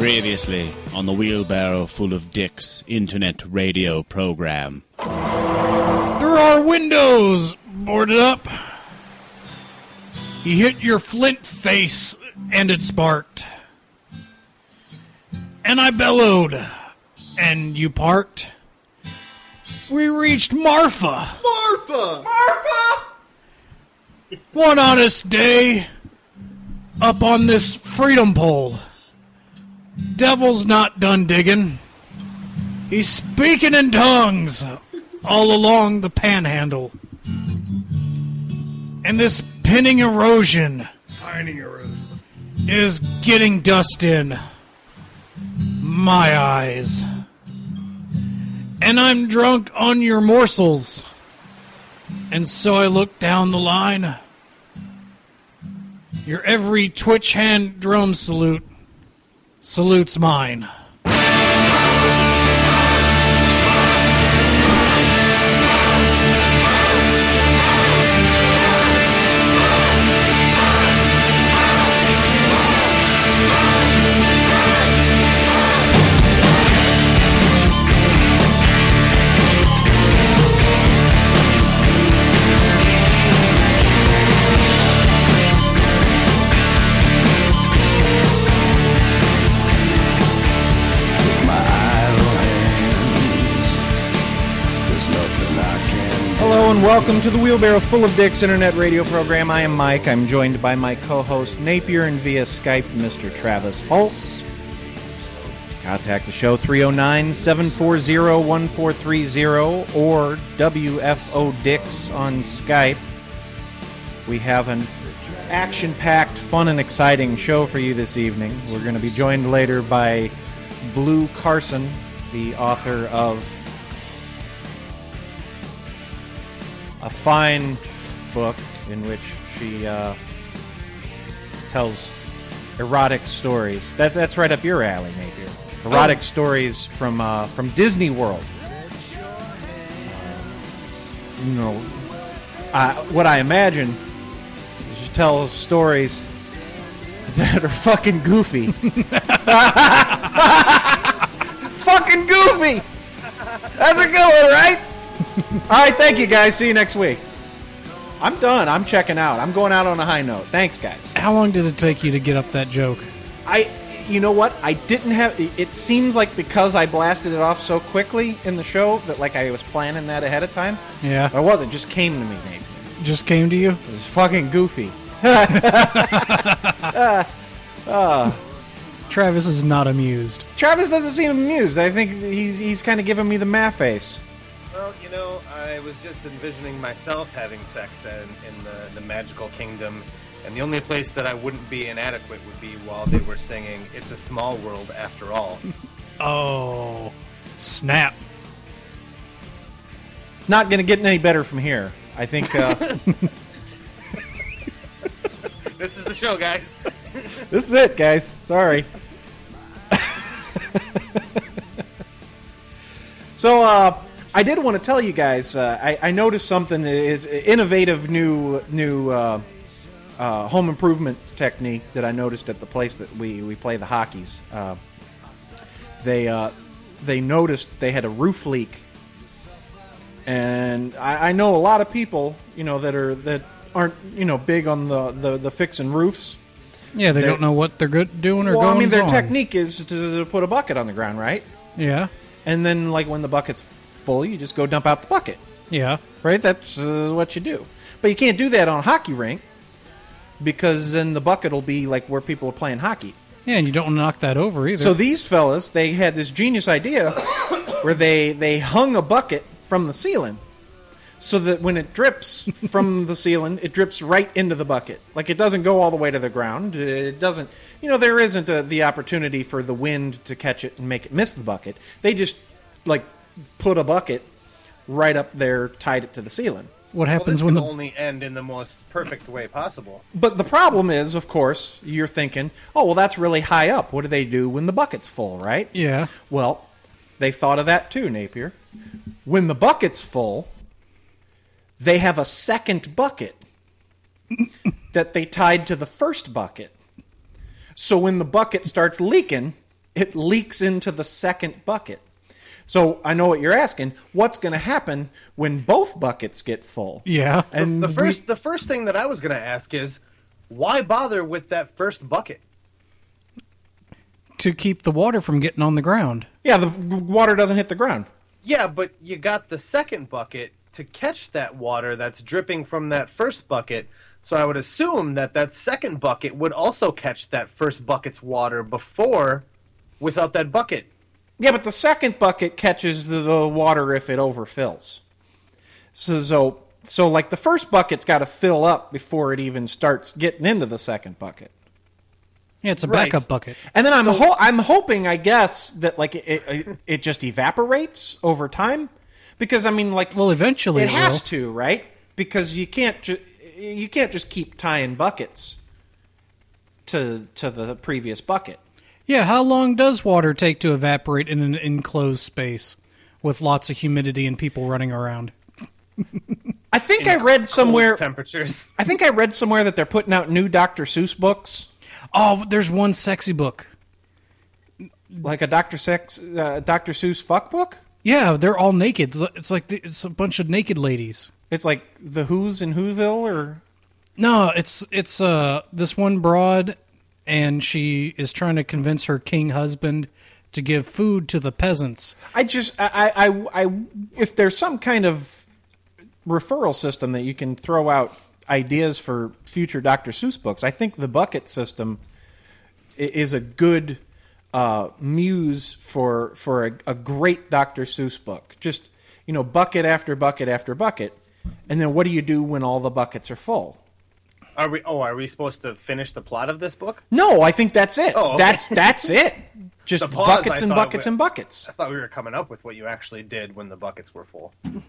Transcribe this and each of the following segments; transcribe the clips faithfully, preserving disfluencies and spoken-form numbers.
Previously on the Wheelbarrow Full of Dicks internet radio program. There are windows boarded up. You hit your flint face and it sparked. And I bellowed. And you parked. We reached Marfa. Marfa! Marfa! One honest day, up on this freedom pole. Devil's not done digging. He's speaking in tongues all along the panhandle. And this pinning erosion, Pining erosion. is getting dust in my eyes. And I'm drunk on your morsels. And so I look down the line. Your every twitch hand drum salute salutes mine. Hello and welcome to the Wheelbarrow Full of Dicks internet radio program. I am Mike. I'm joined by my co-host Napier and via Skype, Mister Travis Pulse. Contact the show three oh nine, seven four zero, one four three zero or W F O Dicks on Skype. We have an action-packed, fun and exciting show for you this evening. We're going to be joined later by Blue Carson, the author of a fine book in which she uh, tells erotic stories. That, that's right up your alley, Napier. Erotic oh. stories from uh, from Disney World. Um, you know, uh, what I imagine is she tells stories that are fucking goofy. Fucking goofy! That's a good one, right? All right, thank you, guys. See you next week. I'm done. I'm checking out. I'm going out on a high note. Thanks, guys. How long did it take you to get up that joke? I, you know what? I didn't have... It seems like because I blasted it off so quickly in the show that like I was planning that ahead of time. Yeah. I wasn't. It just came to me, Nate. Just came to you? It was fucking goofy. uh, uh. Travis is not amused. Travis doesn't seem amused. I think he's he's kind of giving me the math face. Well, you know, I was just envisioning myself having sex in, in the, the magical kingdom, and the only place that I wouldn't be inadequate would be while they were singing "It's a Small World After All." Oh, snap. It's not going to get any better from here. I think... Uh... This is the show, guys. This is it, guys. Sorry. So, uh... I did want to tell you guys, uh, I, I noticed something is innovative new new uh, uh, home improvement technique that I noticed at the place that we, we play the hockeys. Uh, they uh, they noticed they had a roof leak, and I, I know a lot of people, you know, that are that aren't you know big on the, the, the fixing roofs. Yeah, they they're, don't know what they're good doing or well, going on. I mean, their on. technique is to, to put a bucket on the ground, right? Yeah, and then like when the bucket's full, you just go dump out the bucket. Yeah. Right? That's uh, what you do. But you can't do that on a hockey rink because then the bucket will be like where people are playing hockey. Yeah, and you don't want to knock that over either. So these fellas, they had this genius idea where they, they hung a bucket from the ceiling so that when it drips from the ceiling, it drips right into the bucket. Like it doesn't go all the way to the ground. It doesn't, you know, there isn't a, the opportunity for the wind to catch it and make it miss the bucket. They just, like, put a bucket right up there, tied it to the ceiling. What happens well, when the only end in the most perfect way possible? But the problem is, of course, you're thinking, oh, well, that's really high up. What do they do when the bucket's full, right? Yeah. Well, they thought of that too, Napier. When the bucket's full, they have a second bucket that they tied to the first bucket. So when the bucket starts leaking, it leaks into the second bucket. So I know what you're asking. What's going to happen when both buckets get full? Yeah. And The we- first, the first thing that I was going to ask is, why bother with that first bucket? To keep the water from getting on the ground. yeah, the water doesn't hit the ground. Yeah, but you got the second bucket to catch that water that's dripping from that first bucket. So I would assume that that second bucket would also catch that first bucket's water before, without that bucket. Yeah, but the second bucket catches the, the water if it overfills. So, so, so like the first bucket's got to fill up before it even starts getting into the second bucket. Yeah, it's a Right. backup bucket. And then I'm So- ho- I'm hoping, I guess, that like it, it it just evaporates over time, because I mean, like, Well, eventually it it has will. to, right? Because you can't ju- you can't just keep tying buckets to to the previous bucket. Yeah, how long does water take to evaporate in an enclosed space with lots of humidity and people running around? I think In I read cold somewhere. temperatures. I think I read somewhere that they're putting out new Doctor Seuss books, Oh, there's one sexy book. like a Doctor Sex, uh, Doctor Seuss fuck book. Yeah, they're all naked. It's like the, it's a bunch of naked ladies. It's like the Who's in Whoville, or No, it's it's uh this one broad, and she is trying to convince her king husband to give food to the peasants. I just I, I I if there's some kind of referral system that you can throw out ideas for future Doctor Seuss books, I think the bucket system i- is a good uh, muse for for a, a great Doctor Seuss book. Just, you know, bucket after bucket after bucket, and then what do you do when all the buckets are full? Are we? Oh, are we supposed to finish the plot of this book? No, I think that's it. Oh, okay. That's that's it. Just The pause, buckets I and thought buckets we- and buckets. I thought we were coming up with what you actually did when the buckets were full.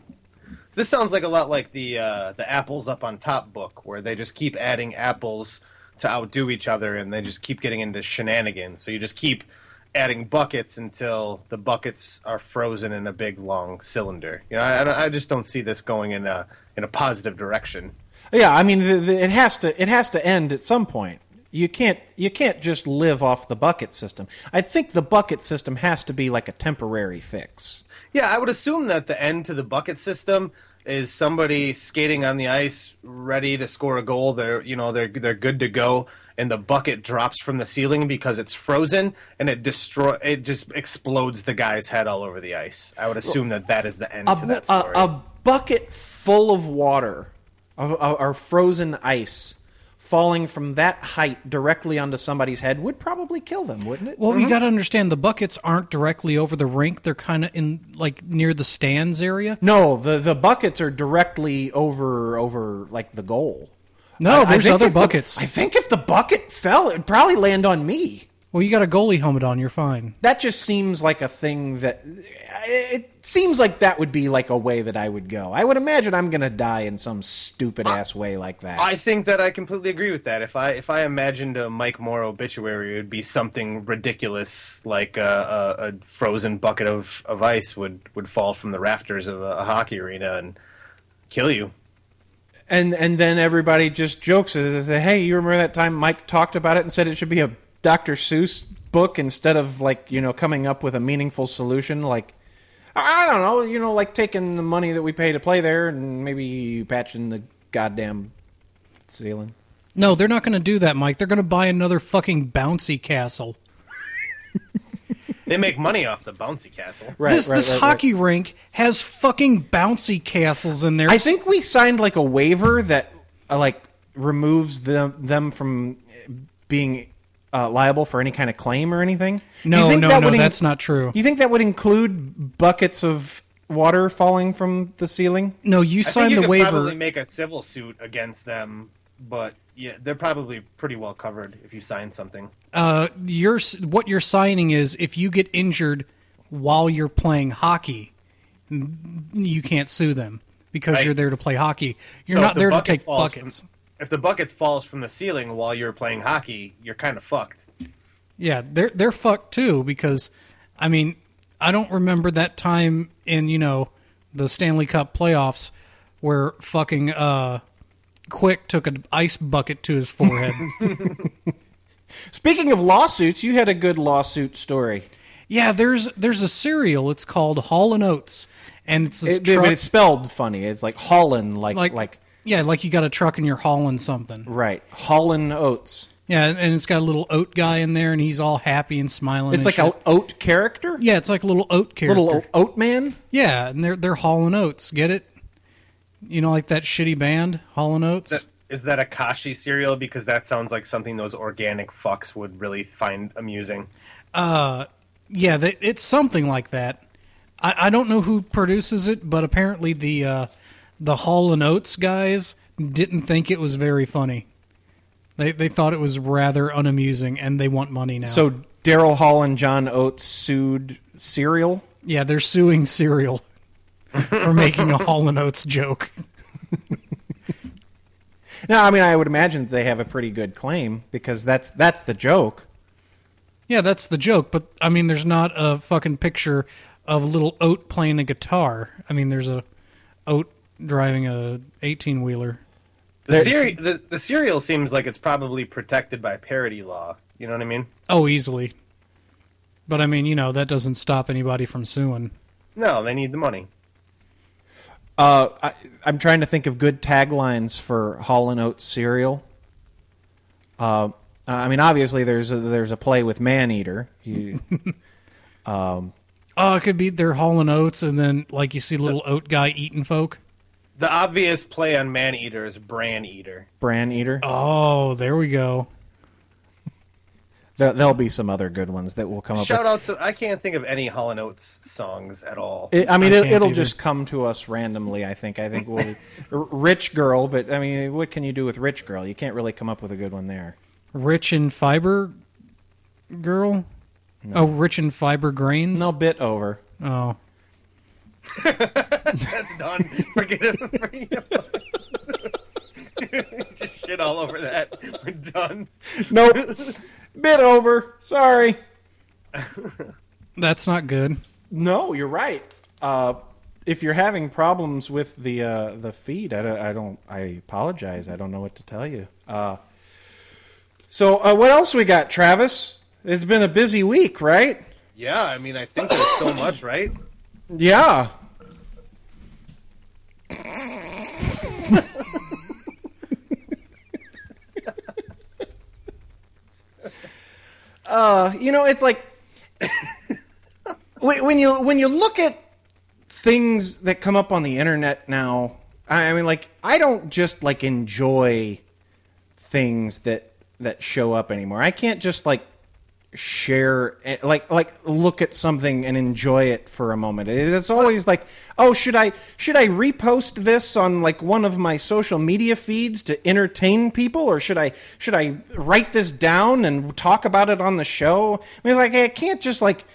This sounds like a lot like the uh, the apples up on top book, where they just keep adding apples to outdo each other, and they just keep getting into shenanigans. So you just keep adding buckets until the buckets are frozen in a big long cylinder. You know, I, I just don't see this going in a in a positive direction. Yeah, I mean, the, the, it has to it has to end at some point. You can't you can't just live off the bucket system. I think the bucket system has to be like a temporary fix. Yeah, I would assume that the end to the bucket system is somebody skating on the ice, ready to score a goal. They're you know they're they're good to go, and the bucket drops from the ceiling because it's frozen, and it destroy it just explodes the guy's head all over the ice. I would assume that that is the end A, to that a, story. a bucket full of water, of, of, or frozen ice, falling from that height directly onto somebody's head would probably kill them, wouldn't it? Well, you got to understand the buckets aren't directly over the rink. They're kind of in like near the stands area. No, the the buckets are directly over over like the goal. No, I- I there's think other if the- buckets. I think if the bucket fell, it would probably land on me. Well, you got a goalie helmet on. You're fine. That just seems like a thing that it seems like that would be like a way that I would go. I would imagine I'm going to die in some stupid ass way like that. I think that I completely agree with that. If I if I imagined a Mike Moore obituary, it would be something ridiculous, like a, a, a frozen bucket of, of ice would, would fall from the rafters of a, a hockey arena and kill you. and and then everybody just jokes and say, "Hey, you remember that time Mike talked about it and said it should be a Doctor Seuss book instead of like, you know, coming up with a meaningful solution like I don't know, you know, like taking the money that we pay to play there and maybe patching the goddamn ceiling." No, they're not going to do that, Mike. They're going to buy another fucking bouncy castle. They make money off the bouncy castle. Right, this right, this right, hockey rink has fucking bouncy castles in there. I think we signed like a waiver that uh, like removes them them from being uh, liable for any kind of claim or anything. You No, think no, that no, would in- that's not true. You think that would include buckets of water falling from the ceiling? No, you I think signed you the could waiver. probably make a civil suit against them, but yeah, they're probably pretty well covered if you sign something. Uh, you're what you're signing is if you get injured while you're playing hockey, you can't sue them because Right. you're there to play hockey. You're So not if the there to bucket take falls buckets. From, if the bucket falls from the ceiling while you're playing hockey, you're kind of fucked. Yeah, they're they're fucked too because, I mean, I don't remember that time in you know the Stanley Cup playoffs where fucking uh, Quick took an ice bucket to his forehead. Speaking of lawsuits, you had a good lawsuit story. Yeah, there's there's a cereal. It's called Hall and Oates, and it's this It, truck. but it's spelled funny. It's like Holland, like like, like yeah, like you got a truck and you're hauling something. right, Holland Oats. Yeah, and it's got a little oat guy in there, and he's all happy and smiling. It's and like shit. an oat character. Yeah, it's like a little oat character. Little o- oat man. Yeah, and they're they're Hall and Oates. Get it? You know, like that shitty band, Hall and Oates. That, is that a Kashi cereal? Because that sounds like something those organic fucks would really find amusing. Uh, yeah, they, it's something like that. I, I don't know who produces it, but apparently the uh, the Hall and Oates guys didn't think it was very funny. They they thought it was rather unamusing, and they want money now. So Daryl Hall and John Oates sued cereal. Yeah, they're suing cereal for making a Hall and Oates joke. No, I mean I would imagine that they have a pretty good claim because that's that's the joke. Yeah, that's the joke, but I mean there's not a fucking picture of a little oat playing a guitar. I mean there's a oat driving a eighteen-wheeler. The, cere- the, the cereal seems like it's probably protected by parody law. You know what I mean? Oh, easily. But I mean, you know, that doesn't stop anybody from suing. No, they need the money. Uh, I, I'm trying to think of good taglines for Hall and Oates cereal. Uh, I mean, obviously there's a, there's a play with Maneater. You, um, Oh, it could be their Hall and Oates, and then like you see little oat guy eating folk. The obvious play on man-eater is bran eater. Bran Eater. Oh, there we go. There, there'll be some other good ones that will come up. Shout with. out to I can't think of any Hall and Oates songs at all. It, I mean, I it, can't it'll either. just come to us randomly. I think. I think we'll Rich Girl, but I mean, what can you do with Rich Girl? You can't really come up with a good one there. Rich in fiber girl? No. Oh, rich in fiber grains? No, bit over. Oh. That's done. Forget it. Just shit all over that. We're done. Nope. Bit over. Sorry. That's not good. No, you're right. Uh, if you're having problems with the uh, the feed, I don't, I don't. I apologize. I don't know what to tell you. Uh, so, uh, what else we got, Travis? It's been a busy week, right? Yeah, I mean, I think there's so much, right? Yeah. uh, you know, it's like when when you when you look at things that come up on the internet now. I mean, like I don't just like enjoy things that that show up anymore. I can't just like share like like look at something and enjoy it for a moment. It's always like, oh, should I should I repost this on like one of my social media feeds to entertain people, or should I should I write this down and talk about it on the show? I mean, like I can't just like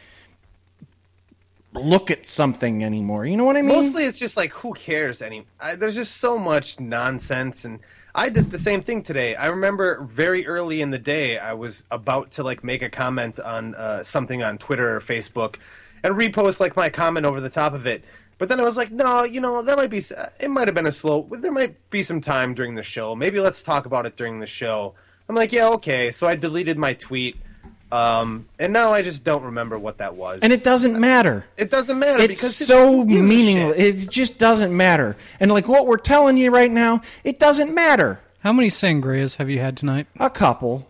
look at something anymore. You know what I mean? Mostly it's just like, who cares? Any I, there's just so much nonsense, and I did the same thing today. I remember very early in the day, I was about to like make a comment on uh, something on Twitter or Facebook, and repost like my comment over the top of it. But then I was like, no, you know, that might be. It might have been a slow. There might be some time during the show. Maybe let's talk about it during the show. I'm like, yeah, okay. So I deleted my tweet. Um, and now I just don't remember what that was. And it doesn't matter. It doesn't matter It's because so it's, meaningless. It just doesn't matter. And like what we're telling you right now, it doesn't matter. How many sangrias have you had tonight? A couple.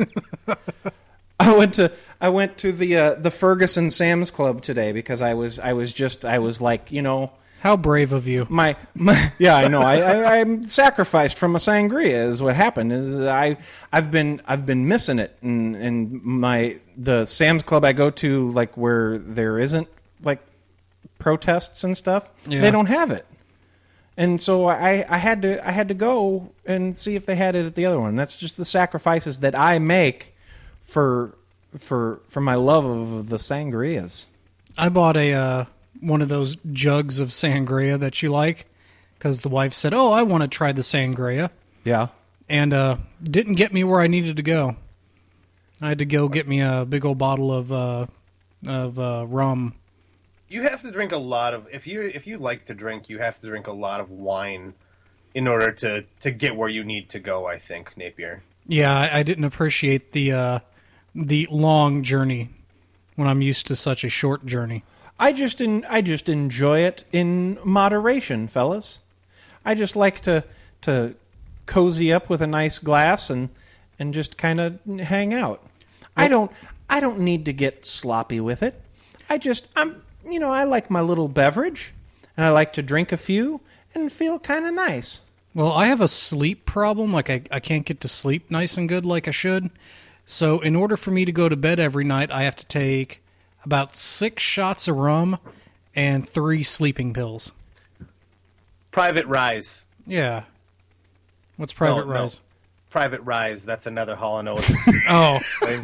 I went to I went to the uh, the Ferguson Sam's Club today because I was I was just I was like, you know, How brave of you. my, my yeah, I know. I, I I'm sacrificed from a sangria is what happened. Is I I've been I've been missing it, and and my the Sam's Club I go to, like where there isn't like protests and stuff, Yeah. they don't have it. And so I, I had to I had to go and see if they had it at the other one. That's just the sacrifices that I make for for for my love of the sangrias. I bought a uh, one of those jugs of sangria that you like because the wife said, "Oh, I want to try the sangria," Yeah. and uh, didn't get me where I needed to go. I had to go get me a big old bottle of uh, of uh, rum. You have to drink a lot of if you if you like to drink, you have to drink a lot of wine in order to, to get where you need to go, I think, Napier. Yeah, I, I didn't appreciate the uh, the long journey when I'm used to such a short journey. I just in, I just enjoy it in moderation, fellas. I just like to to cozy up with a nice glass and and just kind of hang out. I don't I don't need to get sloppy with it. I just I'm you know I like my little beverage, and I like to drink a few and feel kind of nice. Well, I have a sleep problem. Like, I, I can't get to sleep nice and good like I should. So in order for me to go to bed every night, I have to take about six shots of rum and three sleeping pills. Private Rise. Yeah. What's Private No, Rise? No. Private Rise. That's another Hall and Oates. Oh.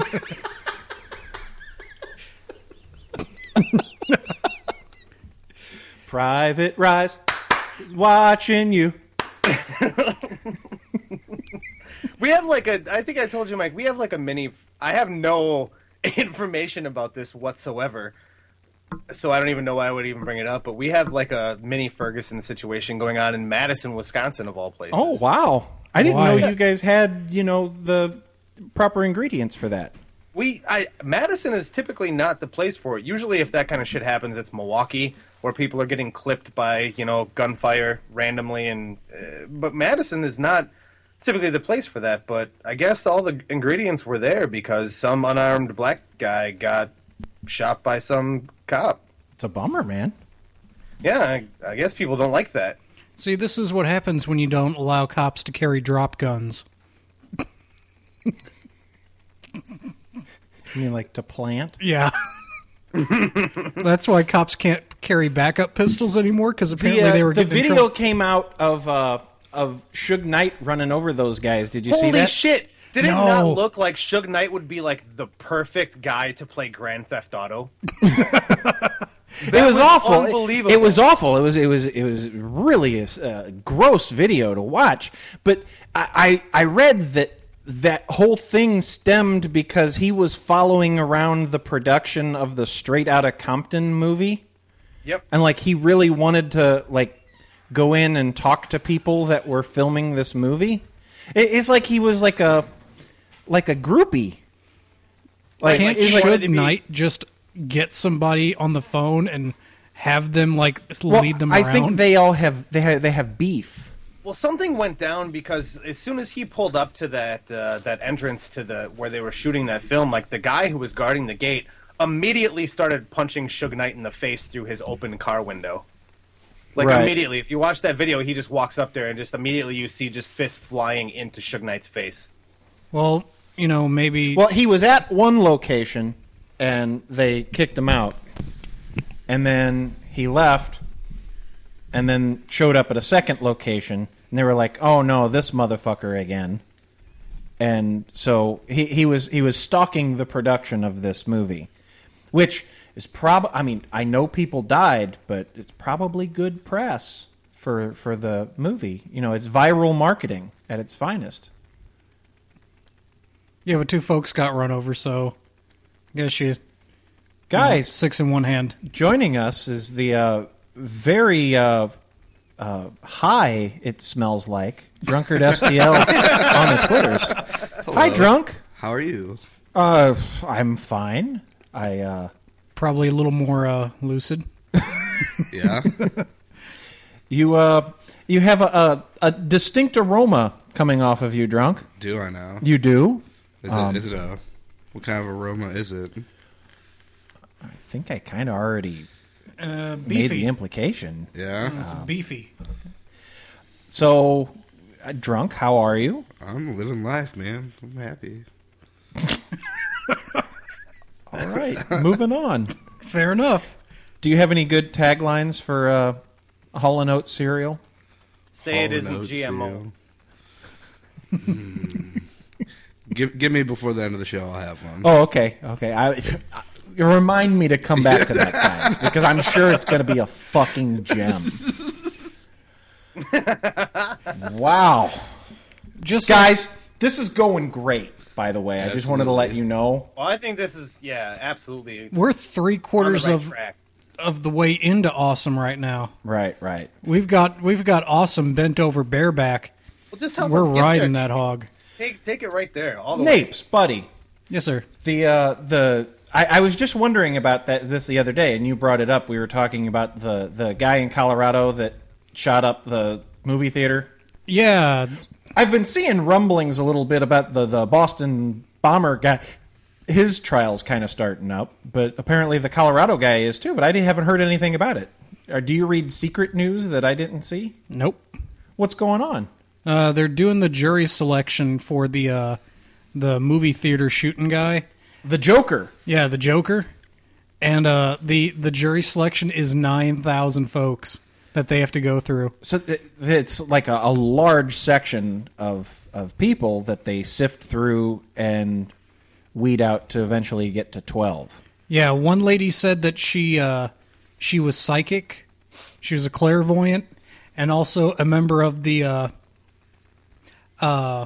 Private Rise is watching you. We have like a, I think I told you, Mike, we have like a mini, I have no information about this whatsoever, so I don't even know why I would even bring it up, but we have like a mini Ferguson situation going on in Madison, Wisconsin, of all places. Oh, wow. I didn't Why? know you guys had, you know, the proper ingredients for that. We, I, Madison is typically not the place for it. Usually if that kind of shit happens, it's Milwaukee, where people are getting clipped by, you know, gunfire randomly, and uh, but Madison is not typically the place for that, but I guess all the ingredients were there because some unarmed black guy got shot by some cop. It's a bummer, man. Yeah, I, I guess people don't like that. See, this is what happens when you don't allow cops to carry drop guns. You mean like to plant? Yeah. That's why cops can't carry backup pistols anymore, because apparently the, uh, they were the getting in video trouble. came out of uh, of Suge Knight running over those guys. Did you Holy see that? shit! Did it No. not look like Suge Knight would be like the perfect guy to play Grand Theft Auto? It was, was awful. unbelievable. It, it was awful. It was it was it was really a uh, gross video to watch. But I, I I read that that whole thing stemmed because he was following around the production of the Straight Outta Compton movie. Yep. And like he really wanted to like go in and talk to people that were filming this movie. It, it's like he was like a like a groupie. Like, Can't it's like- Suge Knight just get somebody on the phone and have them like well, lead them I around? think they all have they have they have beef. Well, something went down because as soon as he pulled up to that uh, that entrance to the where they were shooting that film, like the guy who was guarding the gate immediately started punching Suge Knight in the face through his open car window. Like Right. immediately, if you watch that video, he just walks up there and just immediately you see just fists flying into Suge Knight's face. Well, you know, maybe. Well, he was at one location, and they kicked him out. And then he left, and then showed up at a second location, and they were like, "Oh no, this motherfucker again." And so he, he was he was stalking the production of this movie, which is prob. I mean, I know people died, but it's probably good press for for the movie. You know, it's viral marketing at its finest. Yeah, but two folks got run over, so I guess you. Guys, Six in one hand. joining us is the uh, very uh, uh, high, it smells like, Drunkard S D L on the Twitters. Hi, Drunk. How are you? Uh, I'm fine. I uh, Probably a little more uh, lucid. Yeah. you uh, you have a, a, a distinct aroma coming off of you, Drunk. Do I now? You do? Is Um, it? Is it a? What kind of aroma is it? I think I kind of already Uh, made beefy. the implication. Yeah. It's beefy. So, uh, Drunk, how are you? I'm living life, man. I'm happy. All right, moving on. Fair enough. Do you have any good taglines for uh, Hall and Oates cereal? Say it All isn't notes, G M O. cereal. Mm. Give give me before the end of the show. I'll have one. Oh, okay, okay. I, I, remind me to come back to that, guys, because I'm sure it's going to be a fucking gem. Wow, Just guys, this is going great. By the way, I just wanted to let Absolutely. you know. Well, I think this is, yeah, absolutely. It's we're three on the quarters right of track. of the way into awesome right now. Right, right. We've got we've got awesome bent over bareback. Well, just help We're us get riding there. that hog. Take take it right there. All the Napes, buddy. Yes, sir. The uh, the I, I was just wondering about that this the other day, and you brought it up. We were talking about the the guy in Colorado that shot up the movie theater. Yeah. I've been seeing rumblings a little bit about the, the Boston bomber guy. His trial's kind of starting up, but apparently the Colorado guy is too, but I haven't heard anything about it. Or do you read secret news that I didn't see? Nope. What's going on? Uh, they're doing the jury selection for the uh, the movie theater shooting guy. The Joker. Yeah, the Joker. And uh, the, the jury selection is nine thousand folks that they have to go through. So th- it's like a, a large section of of people that they sift through and weed out to eventually get to twelve. Yeah, one lady said that she uh, she was psychic, she was a clairvoyant, and also a member of the uh, uh,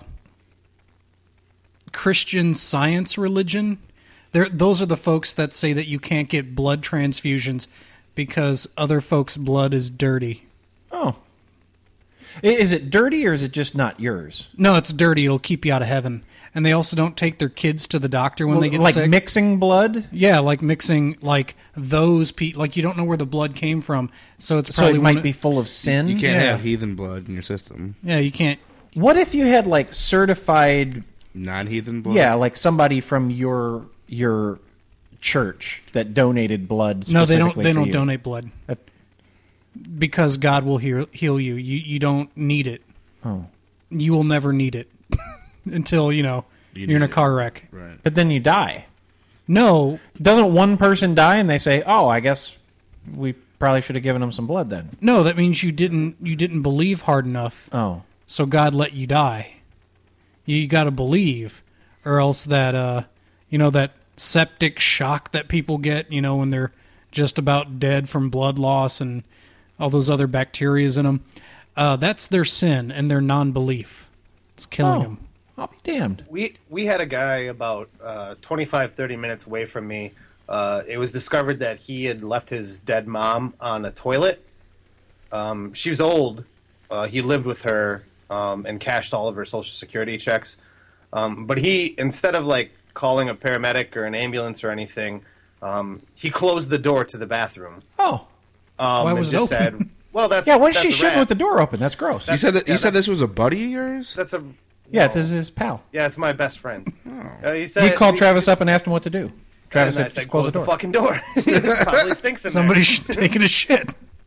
Christian Science religion. They're, those are the folks that say that you can't get blood transfusions because other folks' blood is dirty. Oh. I- Is it dirty or is it just not yours? No, it's dirty. It'll keep you out of heaven. And they also don't take their kids to the doctor when Well, they get like sick. mixing blood? Yeah, like mixing, like those pe- like you don't know where the blood came from, so it's So probably it one might of- be full of sin? You can't Yeah. have heathen blood in your system. Yeah, you can't. What if you had like certified, Non-heathen blood? yeah, like somebody from your your church that donated blood No, they specifically don't. They for don't you? donate blood That- because God will heal heal you. You you don't need it. Oh. You will never need it until you know You you're in a need it. car wreck. Right. But then you die. No, Doesn't one person die and they say, "Oh, I guess we probably should have given them some blood then"? no, that means you didn't you didn't believe hard enough, Oh. so God let you die. You got to believe, or else that uh, you know that septic shock that people get, you know, when they're just about dead from blood loss and all those other bacterias in them. Uh, that's their sin and their non-belief. It's killing Oh. them. I'll be damned. We we had a guy about uh, twenty-five, thirty minutes away from me. Uh, it was discovered that he had left his dead mom on a toilet. Um, she was old. Uh, he lived with her um, and cashed all of her Social Security checks. Um, but he, instead of like calling a paramedic or an ambulance or anything, um, he closed the door to the bathroom. Oh. Um, Why and was it just open? said, "Well, that's Yeah, what's that's she a shooting wrap. with the door open? That's gross. You said that. You Yeah, said that- this was a buddy of yours. That's a yeah, it's no. his, his pal. Yeah, it's my best friend. Uh, he said We called he- Travis up and asked him what to do. Travis and I said, said, just close the door. fucking door. It probably stinks in Somebody there. should taking a shit.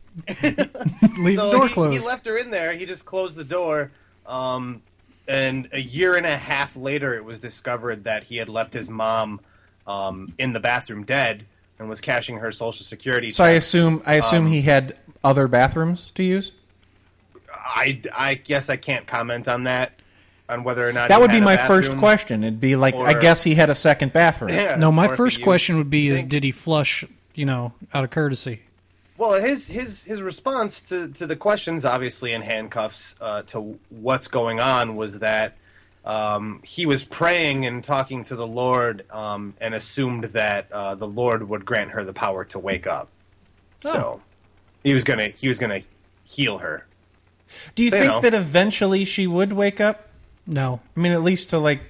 Leave So the door he, closed. he left her in there. He just closed the door. Um, and a year and a half later, it was discovered that he had left his mom um, in the bathroom dead and was cashing her Social Security. So I checks. assume I assume Um, he had other bathrooms to use? I, I guess I can't comment on that, on whether or not That he would be had a my first bathroom. question. It'd be like, I or- guess he had a second bathroom. Yeah, no, my or if first he question would be: used Is sink. did he flush? You know, out of courtesy. Well, his his his response to, to the questions, obviously in handcuffs, uh, to what's going on was that um, he was praying and talking to the Lord, um, and assumed that uh, the Lord would grant her the power to wake up. So he was gonna he was gonna heal her. Do you They think know. that eventually she would wake up? No, I mean, at least to like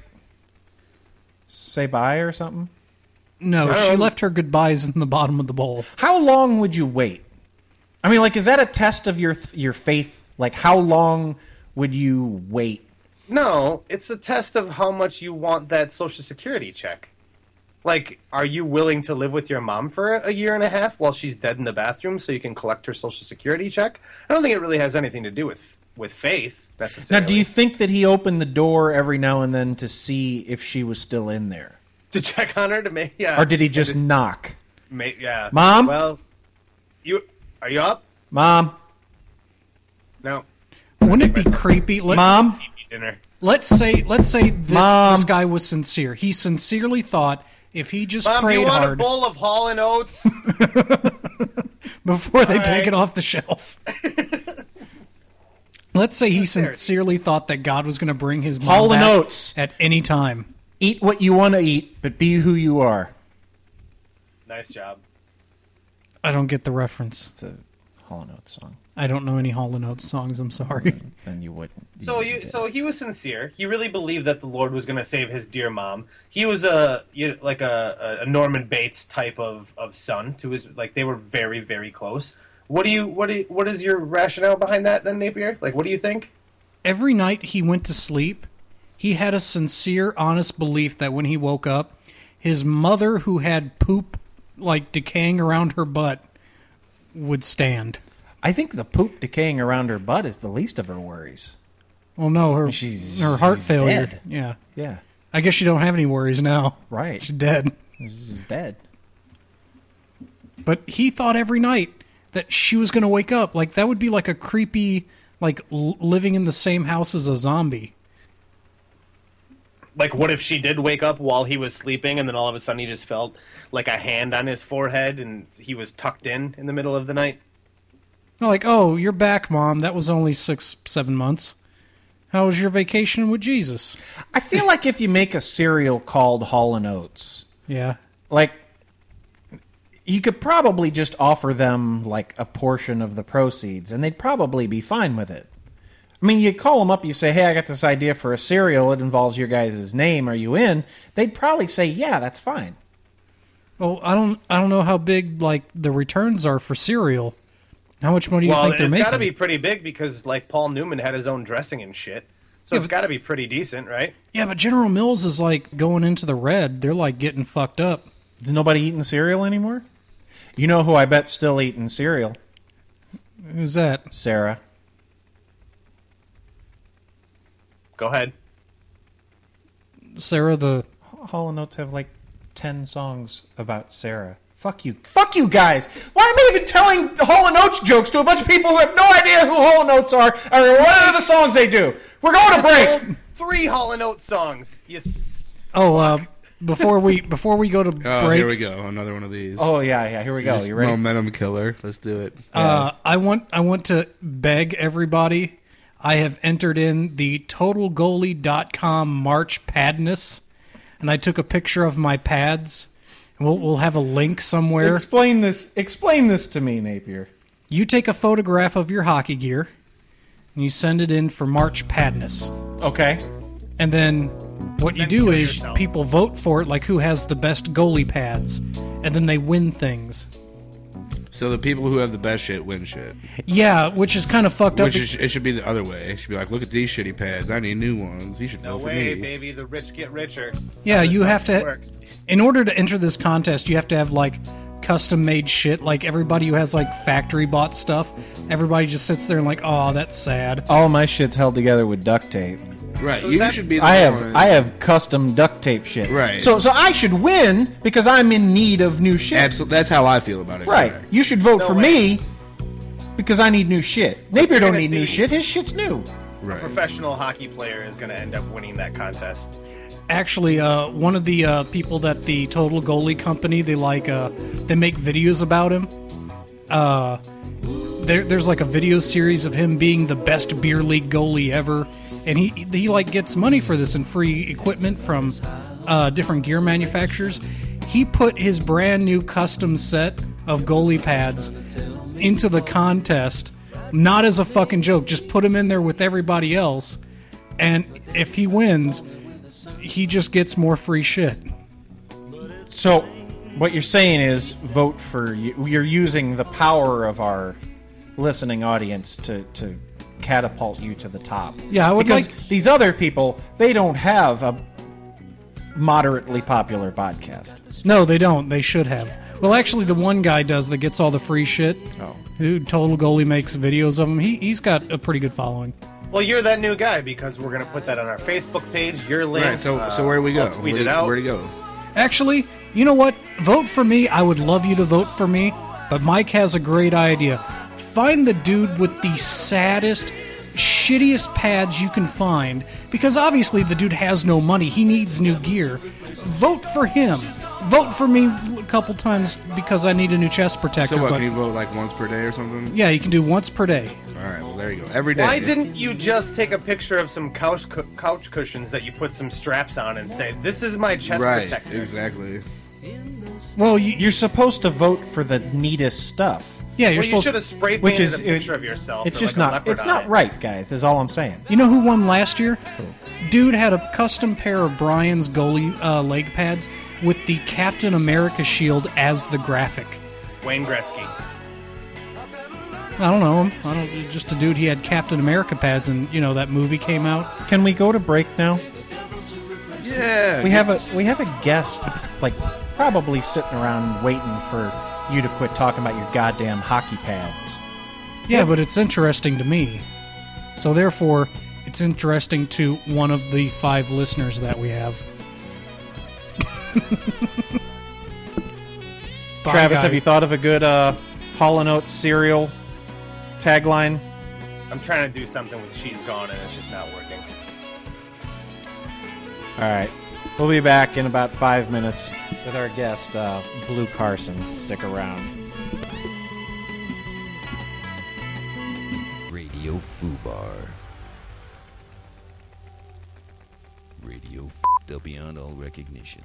say bye or something. no, I she don't- left her goodbyes in the bottom of the bowl. How long would you wait? I mean, like, is that a test of your your faith? Like, how long would you wait? No, it's a test of how much you want that Social Security check. Like, are you willing to live with your mom for a year and a half while she's dead in the bathroom so you can collect her Social Security check? I don't think it really has anything to do with, with faith, Now, necessarily. do you think that he opened the door every now and then to see if she was still in there, To check on her to make... Yeah. or did he and just knock? ma- yeah. Mom? Well, you... Are you up? Mom, No. Wouldn't it be creepy? Let, mom, Dinner. Let's say, let's say this Mom. this guy was sincere. He sincerely thought if he just Mom, do prayed you want hard a bowl of Hall and Oats? before they All take right. it off the shelf. Let's say he That's fair. sincerely thought that God was going to bring his mom Hall and back Oats. at any time. eat what you want to eat, but be who you are. Nice job. I don't get the reference. It's a Hall and Oates song. I don't know any Hall and Oates songs. I'm sorry. Then you wouldn't. So you, so he was sincere. He really believed that the Lord was going to save his dear mom. He was a you know, like a, a Norman Bates type of, of son to his. Like they were very very close. What do you what do you, what is your rationale behind that then, Napier? Like what do you think? Every night he went to sleep, he had a sincere, honest belief that when he woke up, his mother, who had poop like decaying around her butt, would stand. I think the poop decaying around her butt is the least of her worries. Well, no, her She's- her heart she's failure. dead. Yeah, Yeah, I guess she don't have any worries now. right. She's dead. She's dead. But he thought every night that she was going to wake up. Like that would be like a creepy, like l- living in the same house as a zombie. Like what if she did wake up while he was sleeping, and then all of a sudden he just felt like a hand on his forehead, and he was tucked in in the middle of the night? Like, oh, you're back, Mom. That was only six, seven months. How was your vacation with Jesus? I feel like if you make a cereal called Hall and Oates, Yeah. like you could probably just offer them like a portion of the proceeds, and they'd probably be fine with it. I mean, you call them up, you say, "Hey, I got this idea for a cereal. It involves your guys' name. Are you in?" They'd probably say, "Yeah, that's fine." Well, I don't, I don't know how big like the returns are for cereal. How much money do you Well, think they're it's making? got to be pretty big because like Paul Newman had his own dressing and shit, so Yeah, it's but- got to be pretty decent, right? Yeah, but General Mills is like going into the red. They're like getting fucked up. Is nobody eating cereal anymore? You know who I bet's still eating cereal? Who's that? Sarah. Go ahead. Sarah the... Hall and Oates have like ten songs about Sarah. Fuck you. Fuck you guys. Why am I even telling Hall and Oates jokes to a bunch of people who have no idea who Hall and Oates are or what are the songs they do? We're going to break. Three Hall and Oates songs. Yes. Oh, uh, before we before we go to Oh, break, here we go. Another one of these. Oh, yeah, yeah. Here we go. Just You ready? Momentum killer. Let's do it. uh, I want I want to beg everybody. I have entered in the total goalie dot com March Padness, and I took a picture of my pads. And we'll we'll have a link somewhere. Explain this. Explain this to me, Napier. You take a photograph of your hockey gear, and you send it in for March Padness. Okay. And then what you Then do kill is yourself. people vote for it, like who has the best goalie pads, and then they win things. So the people who have the best shit win shit. Yeah, which is kind of fucked up. Which is, it should be the other way. It should be like, look at these shitty pads. I need new ones. You should No vote for way, me. baby. The rich get richer. That's Yeah, how this you have fucking to- Works. In order to enter this contest, you have to have like custom made shit. Like everybody who has like factory bought stuff, everybody just sits there and like, oh, that's sad. All my shit's held together with duct tape. Right. So you that- should be the I have one. I have custom duct tape shit. Right. So so I should win because I'm in need of new shit. Absolutely. That's how I feel about it. Right. You should vote No for way. me because I need new shit. Napier you're don't gonna need new see- shit. His shit's new. Right. Professional hockey player is going to end up winning that contest. Actually, uh, one of the uh, people that the Total Goalie company they like uh, they make videos about him. Uh, there, there's like a video series of him being the best beer league goalie ever, and he he like gets money for this and free equipment from uh, different gear manufacturers. He put his brand new custom set of goalie pads into the contest, not as a fucking joke. Just put him in there with everybody else, and if he wins, he just gets more free shit. So what you're saying is vote for you. You're using the power of our listening audience to, to catapult you to the top. Yeah, I would because like- these other people, they don't have a moderately popular podcast. No, they don't. They should have. Well, actually, the one guy does that gets all the free shit. Oh. Who Total Goalie makes videos of him. He he's got a pretty good following. Well, you're that new guy because we're going to put that on our Facebook page. Your link. Right. So, uh, so where do we go? I'll tweet Where it do, out. where do you go? Actually, you know what? Vote for me. I would love you to vote for me. But Mike has a great idea. Find the dude with the saddest, shittiest pads you can find. Because obviously the dude has no money. He needs new gear. Vote for him. Vote for me a couple times because I need a new chest protector. So what? but Can you vote like once per day or something? yeah, you can do once per day. All right. Well, there you go. Every day. Why didn't you just take a picture of some couch cu- couch cushions that you put some straps on and say, "This is my chest Right. protector"? Exactly. Well, you, You're supposed to vote for the neatest stuff. Yeah, you're well, you supposed. should have spray Which painted is a picture it- of yourself. It's or just like a not. leopard It's not eye. right, guys. Is all I'm saying. You know who won last year? Dude had a custom pair of Brian's goalie uh, leg pads with the Captain America shield as the graphic. Wayne Gretzky. I don't know him. I don't. Just a dude. He had Captain America pads, and you know that movie came out. Can we go to break now? Yeah. We have a we have a guest, like probably sitting around waiting for you to quit talking about your goddamn hockey pads. Yeah, but it's interesting to me. So therefore, it's interesting to one of the five listeners that we have. Bye, Travis, guys. have you thought of a good uh, Hall and Oates cereal tagline? I'm trying to do something with She's Gone, and it's just not working. All right, we'll be back in about five minutes with our guest, uh, Blue Carson. Stick around. Radio Fubar. Radio f***ed up beyond all recognition.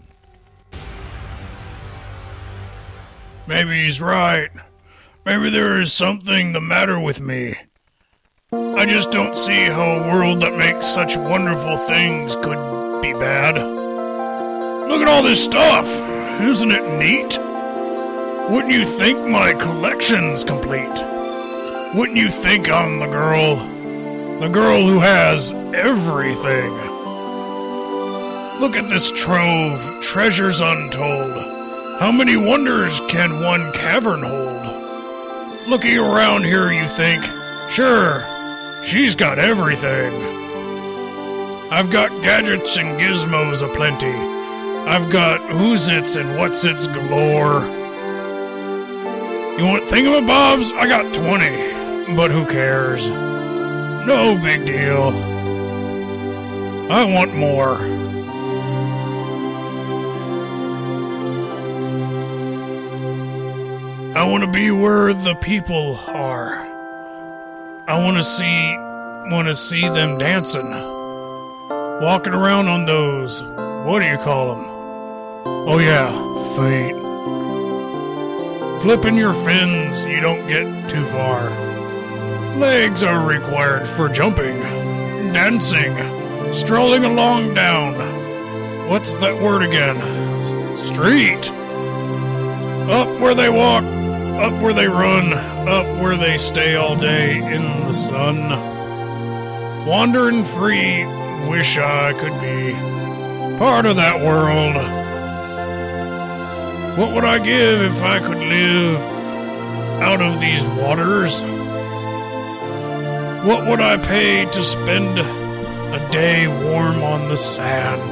Maybe he's right. Maybe there is something the matter with me. I just don't see how a world that makes such wonderful things could be bad. Look at all this stuff. Isn't it neat? Wouldn't you think my collection's complete? Wouldn't you think I'm the girl, the girl who has everything? Look at this trove, treasures untold. How many wonders can one cavern hold? Looking around here, you think, sure, she's got everything. I've got gadgets and gizmos aplenty. I've got who's-its and what's-its galore. You want thingamabobs? I got twenty, but who cares? No big deal. I want more. I want to be where the people are. I want to see, want to see them dancing, walking around on those. What do you call them? Oh yeah, feet. Flipping your fins, you don't get too far. Legs are required for jumping, dancing, strolling along down. What's that word again? Street. Up where they walk. Up where they run, up where they stay all day in the sun. Wandering free, wish I could be part of that world. What would I give if I could live out of these waters? What would I pay to spend a day warm on the sand?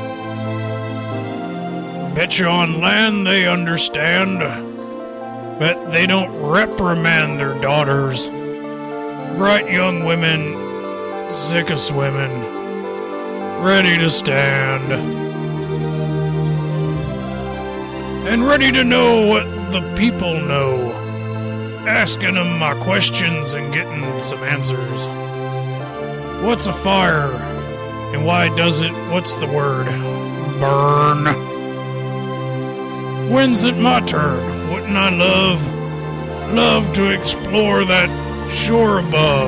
Bet you on land they understand. Bet they don't reprimand their daughters. Bright young women, sick of swimming, ready to stand. And ready to know what the people know. Asking them my questions and getting some answers. What's a fire? And why does it, what's the word? Burn. When's it my turn? Wouldn't I love, love to explore that shore above?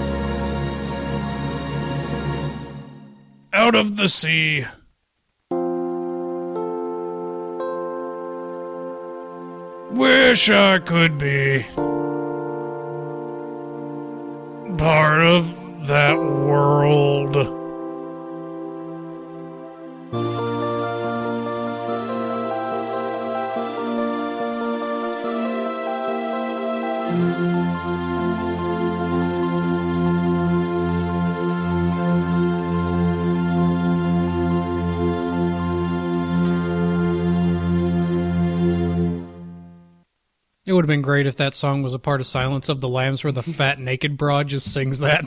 Out of the sea. Wish I could be part of that world. It would have been great if that song was a part of Silence of the Lambs where the fat naked broad just sings that.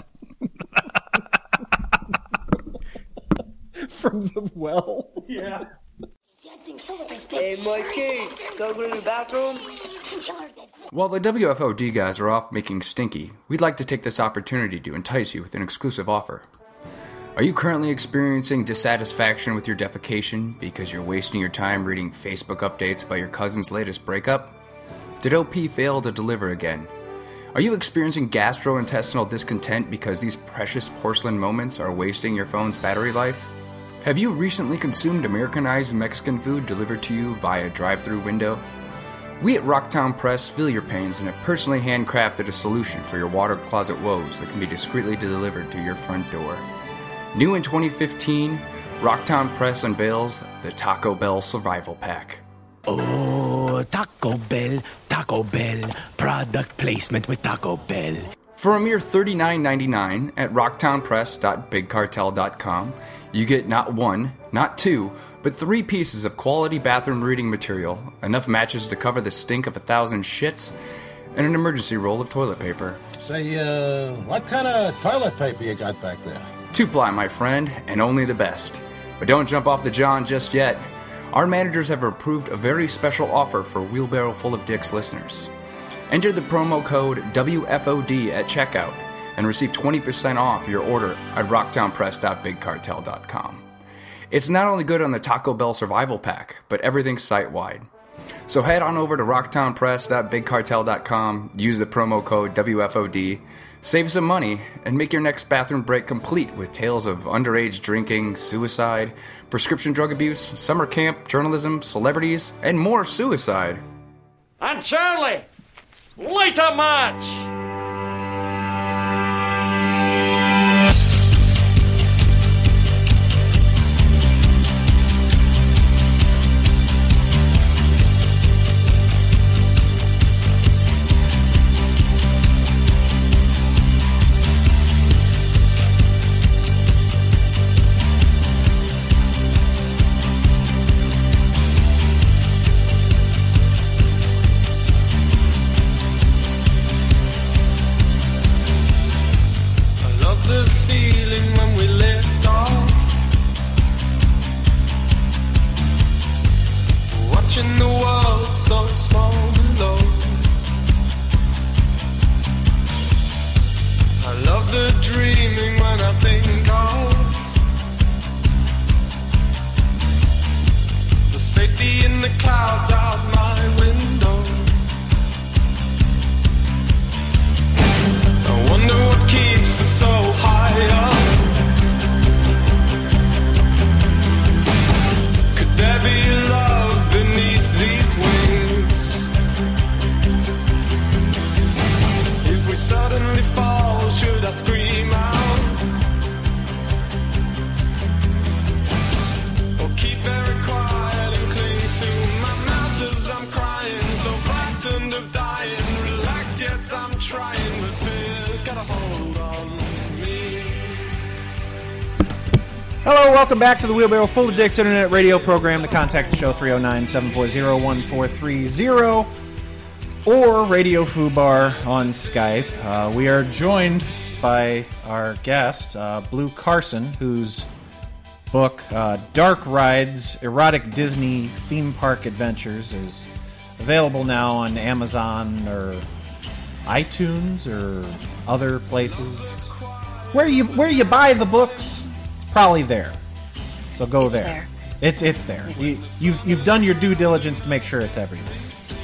From the well. Yeah. Hey, Mikey, don't go to the bathroom? While the W F O D guys are off making stinky, we'd like to take this opportunity to entice you with an exclusive offer. Are you currently experiencing dissatisfaction with your defecation because you're wasting your time reading Facebook updates about your cousin's latest breakup? Did O P fail to deliver again? Are you experiencing gastrointestinal discontent because these precious porcelain moments are wasting your phone's battery life? Have you recently consumed Americanized Mexican food delivered to you via drive-thru window? We at Rocktown Press feel your pains and have personally handcrafted a solution for your water closet woes that can be discreetly delivered to your front door. New in twenty fifteen, Rocktown Press unveils the Taco Bell Survival Pack. Oh, Taco Bell, Taco Bell, product placement with Taco Bell. For a mere thirty-nine ninety-nine at rocktown press dot big cartel dot com, you get not one, not two, but three pieces of quality bathroom reading material, enough matches to cover the stink of a thousand shits, and an emergency roll of toilet paper. Say, uh, what kind of toilet paper you got back there? Two-ply, my friend, and only the best. But don't jump off the John just yet. Our managers have approved a very special offer for Wheelbarrow Full of Dicks listeners. Enter the promo code W F O D at checkout and receive twenty percent off your order at rocktown press dot big cartel dot com. It's not only good on the Taco Bell Survival Pack, but everything's site-wide. So head on over to rocktown press dot big cartel dot com, use the promo code W F O D, save some money, and make your next bathroom break complete with tales of underage drinking, suicide, prescription drug abuse, summer camp, journalism, celebrities, and more suicide. And Charlie, light a match! Hello, welcome back to the Wheelbarrow Full of Dicks Internet Radio program. To contact the show, three oh nine, seven four zero, one four three zero or Radio Fubar on Skype. Uh, we are joined by our guest, uh, Blue Carson, whose book, uh, Dark Rides, Erotic Disney Theme Park Adventures, is available now on Amazon or iTunes or other places. Where you where you buy the books, it's probably there. So go it's there. there. It's it's there. You, you've you've done your due diligence to make sure it's everywhere.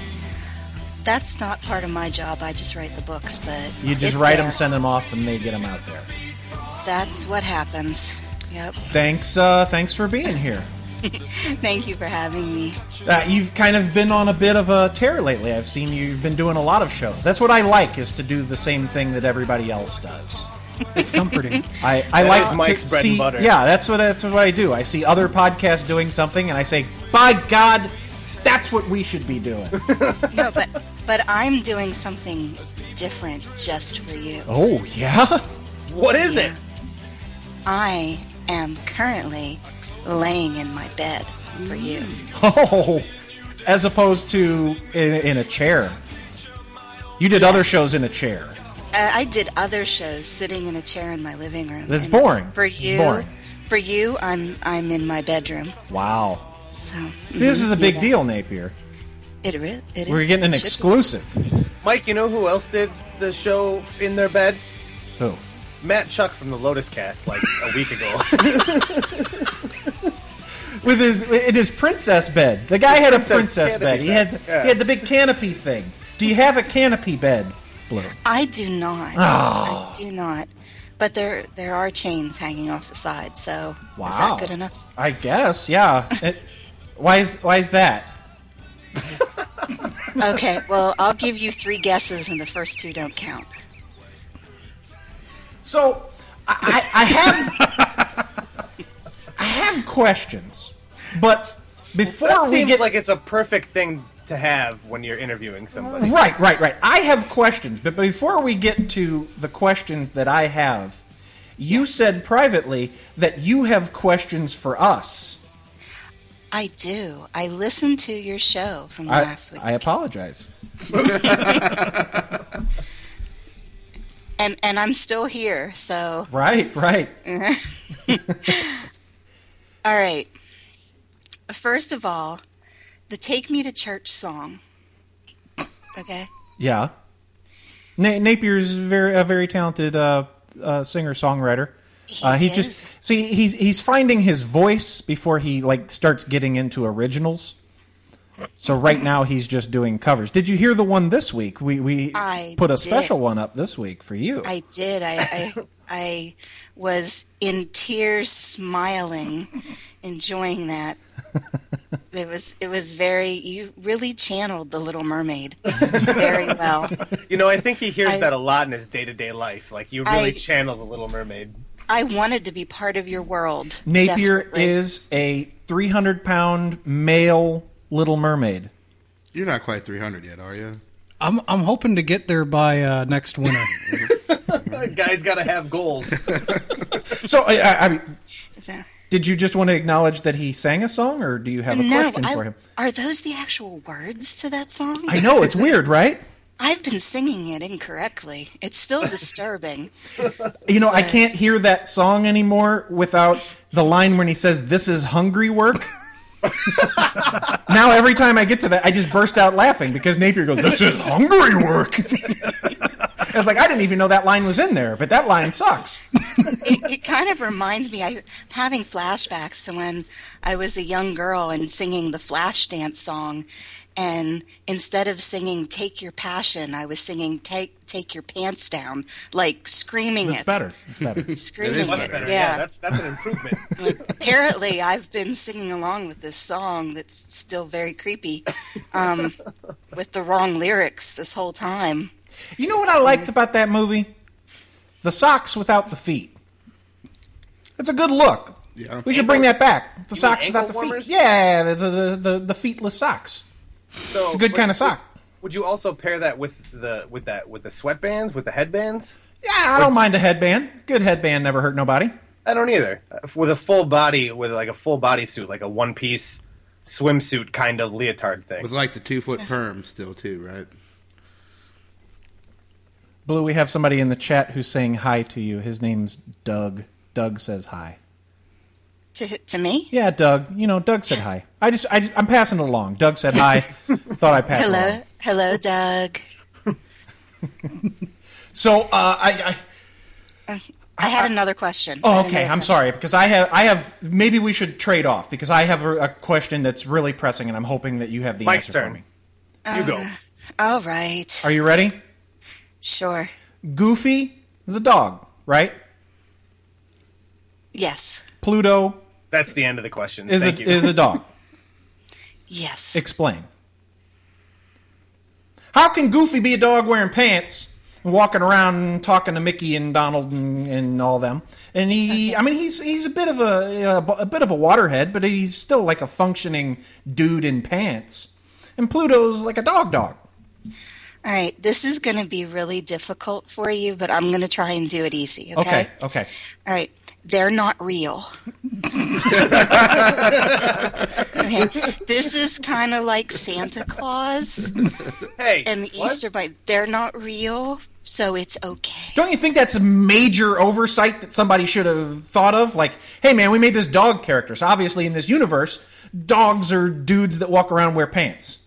That's not part of my job. I just write the books, but You just it's write there. them, send them off, and they get them out there. That's what happens. Yep. Thanks, uh, thanks for being here. Thank you for having me. Uh, you've kind of been on a bit of a tear lately. I've seen you've been doing a lot of shows. That's what I like, is to do the same thing that everybody else does. It's comforting. I, I That like is Mike's to bread see. and butter. Yeah, that's what that's what I do. I see other podcasts doing something, and I say, "By God, that's what we should be doing." No, but but I'm doing something different just for you. Oh yeah. What is Yeah. it? I am currently laying in my bed for you. Oh, as opposed to in, in a chair. You did Yes. other shows in a chair. Uh, I did other shows sitting in a chair in my living room. That's and boring. For It's you, boring. for you, I'm I'm in my bedroom. Wow. So See, this is a mhm, big yeah. deal, Napier. It really it We're is. getting an It should be. exclusive. Mike, you know who else did the show in their bed? Who? Matt Chuck from the Lotus Cast, like a week ago. With his in his princess bed. The guy had a princess princess bed. canopy He had bed, yeah. he had the big canopy thing. Do you have a canopy bed, Blue? I do not. Oh. I do not. But there there are chains hanging off the side, so Wow. is that good enough? I guess, yeah. It, why is why is that? Okay, well, I'll give you three guesses, and the first two don't count. So, I, I have I have questions, but before that we seems get like it's a perfect thing to have when you're interviewing somebody. right, right, right. I have questions, but before we get to the questions that I have, you said privately that you have questions for us. I do. I listened to your show from I, last week. I apologize. and and I'm still here, so Right, right. All right. First of all, the "Take Me to Church" song. Okay. Yeah. Na- Napier's very a very talented uh, uh, singer songwriter. He Uh, he is. just see he's he's finding his voice before he like starts getting into originals. So right now he's just doing covers. Did you hear the one this week? We we I put a did. special one up this week for you. I did. I, I I was in tears, smiling, enjoying that. It was it was very. You really channeled the Little Mermaid very well. You know, I think he hears I- that a lot in his day-to-day life. Like, you really I- channel the Little Mermaid. I wanted to be part of your world. Napier desperately. is a three hundred pound male Little Mermaid. You're not quite three hundred yet, are you? I'm I'm hoping to get there by uh, next winter. Guy's got to have goals. So I, I, I mean, Is that- did you just want to acknowledge that he sang a song, or do you have a no, question I, for him? are those the actual words to that song? I know it's weird, right? I've been singing it incorrectly. It's still disturbing. You know, I can't hear that song anymore without the line when he says, "This is hungry work." Now every time I get to that, I just burst out laughing because Napier goes, "This is hungry work." I was like, I didn't even know that line was in there, but that line sucks. It, it kind of reminds me, I'm having flashbacks to when I was a young girl and singing the Flashdance song. And instead of singing "Take Your Passion," I was singing "Take Take Your Pants Down," like screaming It's it. better. It's better. Screaming It is it. better. Yeah. that's that's an improvement. Like, apparently, I've been singing along with this song that's still very creepy, um, with the wrong lyrics this whole time. You know what I liked about that movie? The socks without the feet. It's a good look. Yeah. We should bring that back. The You socks mean without the ankle warmers? feet. Yeah, the the, the, the feetless socks. So, It's a good but kind of sock. Would, would you also pair that with the with that with the sweatbands, with the headbands? Yeah, I don't mind a headband. Good headband never hurt nobody. I don't either. Uh, With a full body, with like a full body suit, like a one piece swimsuit kind of leotard thing. With like the two foot perm still too, right? Blue, we have somebody in the chat who's saying hi to you. His name's Doug. Doug says hi. To to me? Yeah, Doug. You know, Doug said hi. I just, I, I'm passing it along. Doug said hi. Thought I'd pass it Hello, along. hello, Doug. So, uh, I, I I had another question. I Oh, had okay. another I'm question. sorry because I have, I have. Maybe we should trade off because I have a, a question that's really pressing, and I'm hoping that you have the Mike's answer turn. for me. You go. All right. Are you ready? Sure. Goofy is a dog, right? Yes. Pluto That's the end of the question. is a, Thank you. is a dog. Yes. Explain. How can Goofy be a dog wearing pants and walking around and talking to Mickey and Donald and, and all them? And he, I mean, he's he's a bit of a you know, a bit of a waterhead, but he's still like a functioning dude in pants. And Pluto's like a dog dog. All right. This is going to be really difficult for you, but I'm going to try and do it easy. Okay. Okay, okay. All right. They're not real. Okay. This is kind of like Santa Claus Hey, and the what? Easter Bunny. They're not real, so it's okay. Don't you think that's a major oversight that somebody should have thought of? Like, hey man, we made this dog character, so obviously in this universe, dogs are dudes that walk around and wear pants.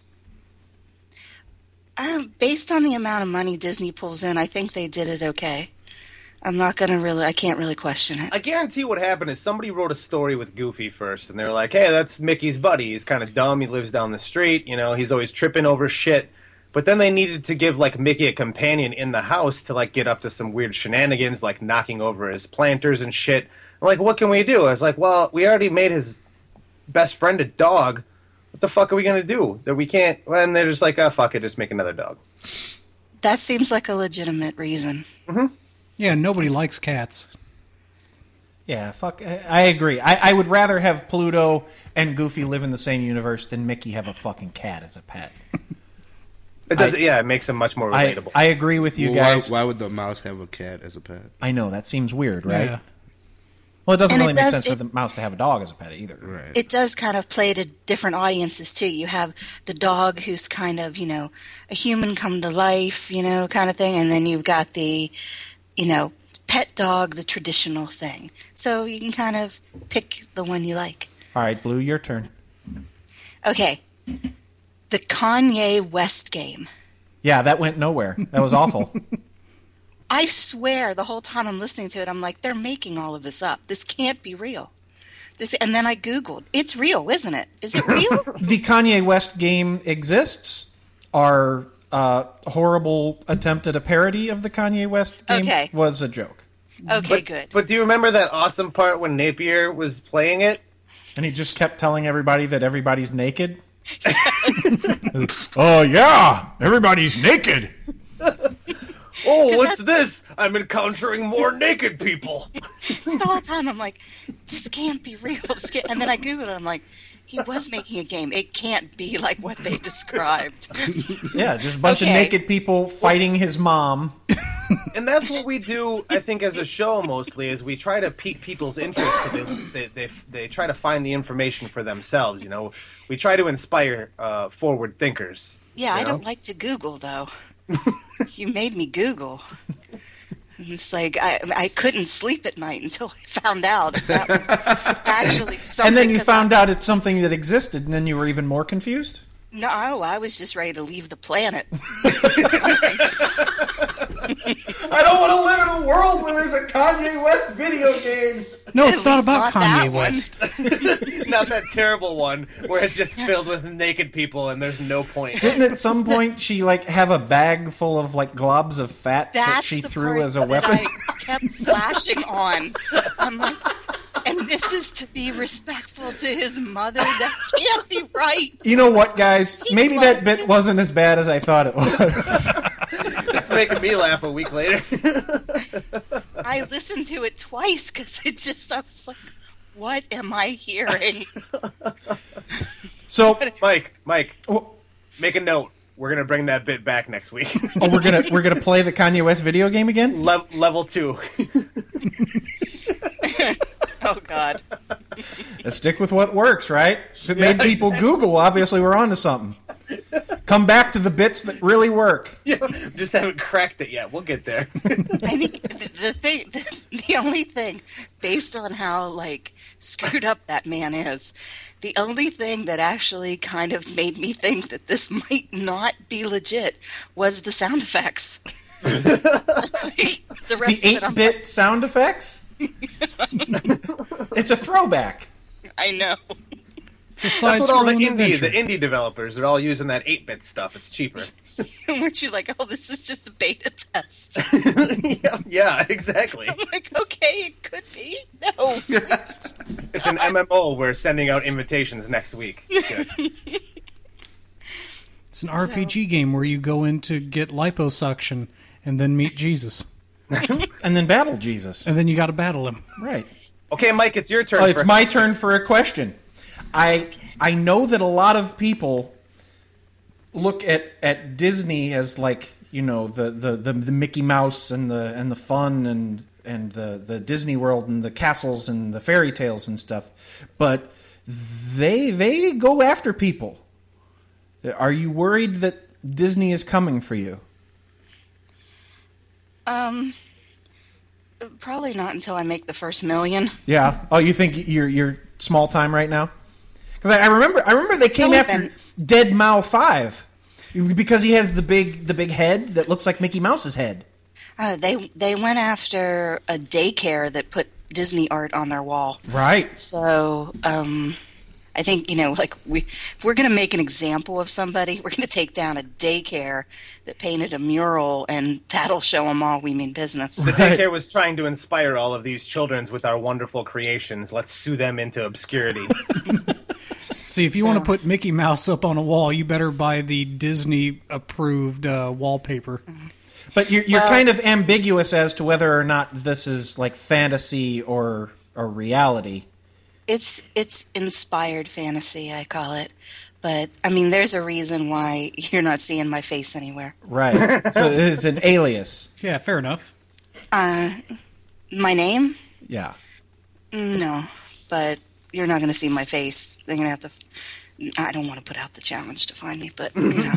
Um, based on the amount of money Disney pulls in, I think they did it okay. I'm not going to really, I can't really question it. I guarantee what happened is somebody wrote a story with Goofy first, and they were like, hey, that's Mickey's buddy. He's kind of dumb. He lives down the street. You know, he's always tripping over shit. But then they needed to give like Mickey a companion in the house to like get up to some weird shenanigans, like knocking over his planters and shit. I'm like, what can we do? I was like, well, we already made his best friend a dog. What the fuck are we gonna do? That we can't. And they're just like, oh fuck it, just make another dog. That seems like a legitimate reason. Mm-hmm. Yeah, nobody likes cats. Yeah, fuck. I, I agree. I, I would rather have Pluto and Goofy live in the same universe than Mickey have a fucking cat as a pet. It does. I, Yeah, it makes him much more I, relatable. I agree with you well, guys. Why, why would the mouse have a cat as a pet? I know, that seems weird, right? Yeah. Well, it doesn't And really it make does- sense for it- the mouse to have a dog as a pet either. Right. It does kind of play to different audiences, too. You have the dog who's kind of, you know, a human come to life, you know, kind of thing. And then you've got the, you know, pet dog, the traditional thing. So you can kind of pick the one you like. All right, Blue, your turn. Okay. The Kanye West game. Yeah, that went nowhere. That was awful. I swear the whole time I'm listening to it, I'm like, they're making all of this up. This can't be real. This, and then I Googled. It's real, isn't it? Is it real? The Kanye West game exists. Our uh, horrible attempt at a parody of the Kanye West game Okay. was a joke. Okay, but, good. But do you remember that awesome part when Napier was playing it? And he just kept telling everybody that everybody's naked. Oh, yeah, everybody's naked. Oh, what's this? I'm encountering more naked people. The whole time I'm like, this can't be real. This can't. And then I Googled it. I'm like, he was making a game. It can't be like what they described. Yeah, just a bunch Okay. of naked people fighting his mom. And that's what we do, I think, as a show mostly, is we try to pique people's interest. So they, they, they, they try to find the information for themselves, you know. We try to inspire uh, forward thinkers. Yeah, I you know? don't like to Google, though. You made me Google. It's like I I couldn't sleep at night until I found out that, that was actually something. And then you 'cause found out it's something that existed, and then you were even more confused? I, no, I was just ready to leave the planet. I don't want to live in a world where there's a Kanye West video game. No, it's At not least about not that Kanye one. West. Not that terrible one where it's just filled with naked people and there's no point. Didn't at some point she like have a bag full of like globs of fat that That's she the threw part as a that weapon? I kept flashing on. I'm like, and this is to be respectful to his mother. That can't be right. You know what, guys? He's Maybe that lost bit his- wasn't as bad as I thought it was. It's making me laugh a week later. I listened to it twice because it just, I was like, what am I hearing? So, Mike, Mike, oh, make a note. We're gonna bring that bit back next week. oh, we're gonna we're gonna play the Kanye West video game again. Le- level two. Oh, God. Let's stick with what works, right? If it made Yeah, people exactly. Google, obviously we're onto something. Come back to the bits that really work. Yeah, just haven't cracked it yet. We'll get there. I think the, the thing, the, the only thing, based on how like screwed up that man is, the only thing that actually kind of made me think that this might not be legit was the sound effects. Like, the rest The of it, I'm eight-bit sound effects? It's a throwback. like, I know. That's what all the Side-scrolling indie, adventure. the indie developers are all using that eight-bit stuff. It's cheaper. Weren't you like, oh, this is just a beta test? yeah, yeah, exactly. I'm like, okay, it could be. No, please. It's an M M O. We're sending out invitations next week. Good. It's an R P G game where you go in to get liposuction and then meet Jesus. And then battle Jesus. And then you got to battle him. Right. Okay, Mike, it's your turn. Oh, it's for- my turn for a question. I I know that a lot of people look at, at Disney as like, you know, the, the, the, the Mickey Mouse and the and the fun and and the, the Disney World and the castles and the fairy tales and stuff. But they they go after people. Are you worried that Disney is coming for you? Um, probably not until I make the first million. Yeah. Oh, you think you're you're small time right now? Because I, I remember I remember they came only after been- Dead Mao five because he has the big the big head that looks like Mickey Mouse's head. Uh, they they went after a daycare that put Disney art on their wall. Right. So um, I think, you know, like we, if we're going to make an example of somebody, we're going to take down a daycare that painted a mural, and that'll show them all we mean business. The daycare was trying to inspire all of these children with our wonderful creations. Let's sue them into obscurity. See, if you So- want to put Mickey Mouse up on a wall, you better buy the Disney-approved uh, wallpaper. But you're, you're Well- kind of ambiguous as to whether or not this is like fantasy or or reality. It's it's inspired fantasy, I call it. But, I mean, there's a reason why you're not seeing my face anywhere. Right. So it is an alias. Yeah, fair enough. Uh, my name? Yeah. No, but you're not going to see my face. They're going to have to... I don't want to put out the challenge to find me, but, you know.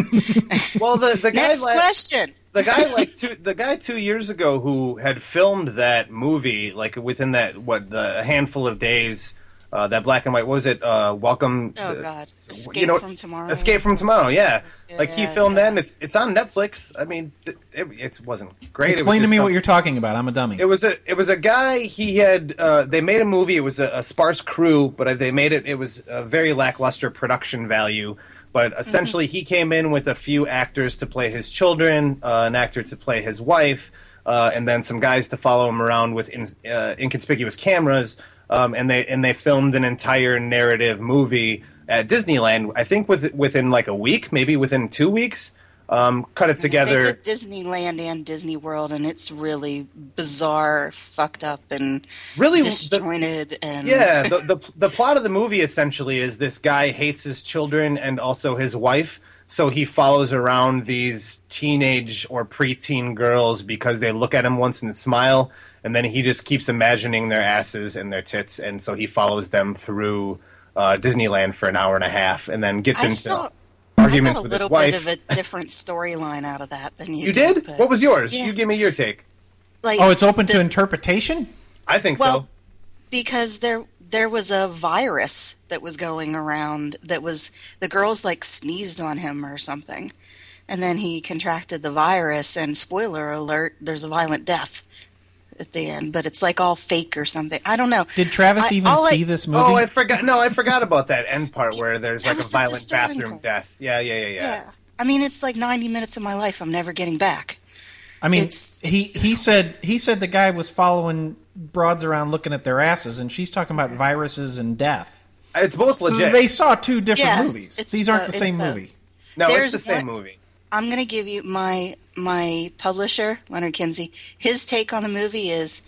Well, the, the guy Next la- question. The guy like two, the guy two years ago who had filmed that movie, like within that what the a handful of days, uh, that black and white, what was it? Uh, Welcome. Oh, to- God. Escape you know, from Tomorrow. Escape from Tomorrow. Yeah, like he Yeah, filmed that. And it's it's on Netflix. I mean, it, it, it wasn't great. Explain it to was me just what some- you're talking about. I'm a dummy. It was a it was a guy. He had uh, they made a movie. It was a, a sparse crew, but they made it. It was a very lackluster production value. But essentially, he came in with a few actors to play his children, uh, an actor to play his wife, uh, and then some guys to follow him around with in, uh, inconspicuous cameras. Um, and they and they filmed an entire narrative movie at Disneyland. I think with, within like a week, maybe within two weeks. Um, cut it together. They did Disneyland and Disney World, and it's really bizarre, fucked up, and Really, the- disjointed. and Yeah, the, the the plot of the movie essentially is this guy hates his children and also his wife, so he follows around these teenage or preteen girls because they look at him once and smile, and then he just keeps imagining their asses and their tits, and so he follows them through uh, Disneyland for an hour and a half, and then gets I into saw arguments I got a with his little wife. bit of a different storyline out of that than you, You did? but- What was yours? Yeah. You give me your take. Like, Oh, it's open to the- interpretation? I think well, so. because there there was a virus that was going around that was the girls like sneezed on him or something, and then he contracted the virus. And spoiler alert, there's a violent death at the end, but it's like all fake or something. I don't know. Did Travis I- even all I- see this movie? Oh, I forgot. No, I forgot about that end part where there's That like a was the violent disturbing bathroom part. death. Yeah, yeah, yeah, yeah. Yeah, I mean, it's like ninety minutes of my life I'm never getting back. I mean, It's- he he said he said the guy was following broads around looking at their asses, and she's talking about viruses and death. It's both So legit. they saw two different Yeah, movies. it's These aren't both- the it's same both. movie. no, There's it's the same one- movie. I'm going to give you my my publisher, Leonard Kinsey. His take on the movie is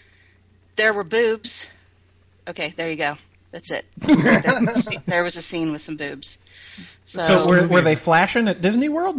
there were boobs. Okay, there you go. That's it. There was a, sce- there was a scene with some boobs. So, So were, were they flashing at Disney World?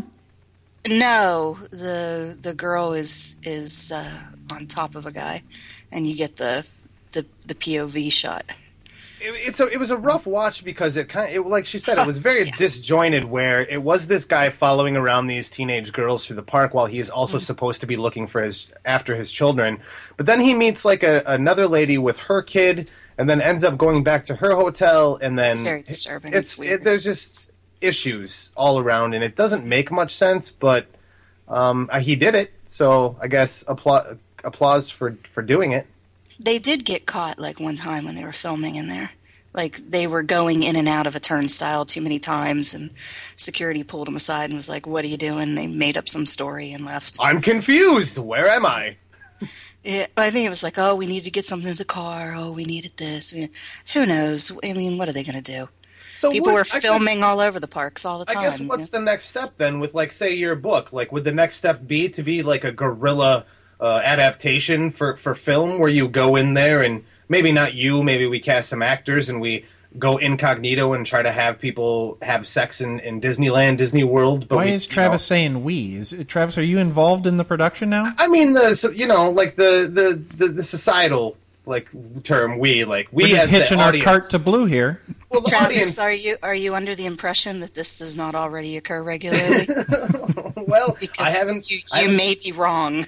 no, the the girl is is uh, on top of a guy, and you get the the the P O V shot. It, it's a, it was a rough watch because it kind of, it, like she said, it was very disjointed. Where it was this guy following around these teenage girls through the park while he is also supposed to be looking for his after his children, but then he meets like a, another lady with her kid, and then ends up going back to her hotel, and then It's very disturbing. It's It's weird. it, there's just issues all around, and it doesn't make much sense. But um, uh, he did it, so I guess appla- applause for for doing it. They did get caught like one time when they were filming in there. Like they were going in and out of a turnstile too many times, and security pulled them aside and was like, "What are you doing?" They made up some story and left. I'm confused. Where am I? Yeah, I think it was like, "Oh, we needed to get something in the car. Oh, we needed this." I mean, who knows? I mean, what are they going to do? So People what- were I guess- filming all over the parks all the time. I guess you what's know? the next step then with, like, say, your book? Like, would the next step be to be like a guerrilla uh, adaptation for, for film where you go in there and maybe not you, maybe we cast some actors and we go incognito and try to have people have sex in, in Disneyland, Disney World? But Why we, is you Travis know- saying we? Is Travis, are you involved in the production now? I mean, the so, you know, like the, the, the, the societal like term we, like we We're just as hitching the our audience. cart to Blue here. Well, the Travis, audience, are you are you under the impression that this does not already occur regularly? well, Because I haven't. you, I you haven't- may be wrong.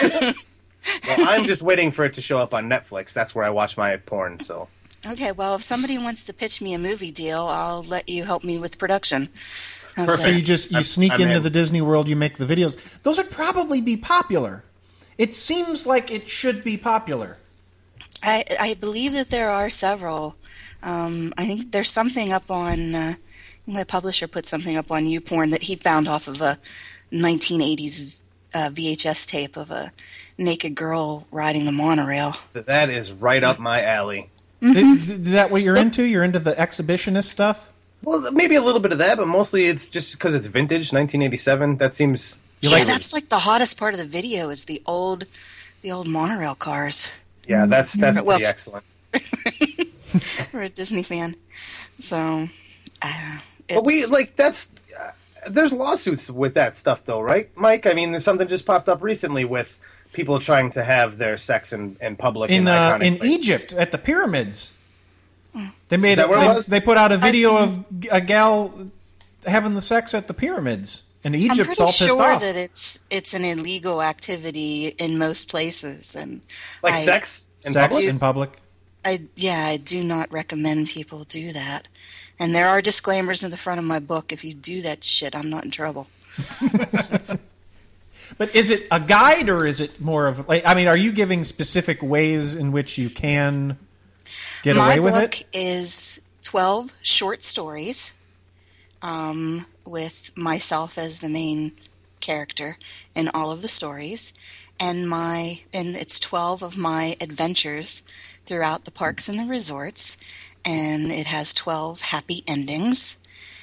Well, I'm just waiting for it to show up on Netflix. That's where I watch my porn. So Okay, well, if somebody wants to pitch me a movie deal, I'll let you help me with production. How's So that? you just you I'm- sneak I'm into in. the Disney World, you make the videos. Those would probably be popular. It seems like it should be popular. I I believe that there are several. Um, I think there's something up on. Uh, my publisher put something up on YouPorn that he found off of a nineteen eighties uh, V H S tape of a naked girl riding the monorail. That is right up my alley. Mm-hmm. Is, is that what you're into? You're into the exhibitionist stuff? Well, maybe a little bit of that, but mostly it's just because it's vintage, nineteen eighty-seven. That seems... Yeah, like that's like the hottest part of the video is the old, the old monorail cars. Yeah, that's that's well, pretty excellent. For a Disney fan, so. Uh, but we like that's. Uh, there's lawsuits with that stuff, though, right, Mike? I mean, there's something just popped up recently with people trying to have their sex in, in public in in, uh, iconic in places. Egypt at the pyramids. They made Is that a, where it they, was? they put out a video I, of a gal having the sex at the pyramids, and Egypt's I'm pretty all pissed sure off. that it's it's an illegal activity in most places, and like I, sex in sex public? in public. I yeah, I do not recommend people do that. And there are disclaimers in the front of my book. If you do that shit, I'm not in trouble. So. But is it a guide or is it more of like? I mean, are you giving specific ways in which you can get my away with book it? is twelve short stories, um, with myself as the main character in all of the stories, and my and it's twelve of my adventures throughout the parks and the resorts, and it has twelve happy endings,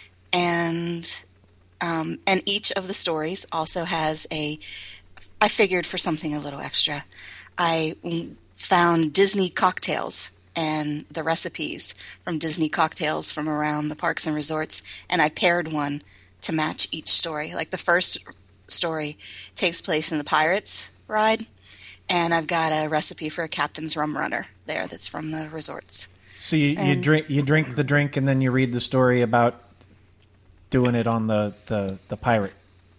and um, and each of the stories also has a. I figured for something a little extra, I found Disney cocktails and the recipes from Disney cocktails from around the parks and resorts, and I paired one to match each story. Like the first story takes place in the Pirates ride, and I've got a recipe for a Captain's Rum Runner there that's from the resorts. So you, you And- drink you drink the drink and then you read the story about doing it on the, the, the pirate.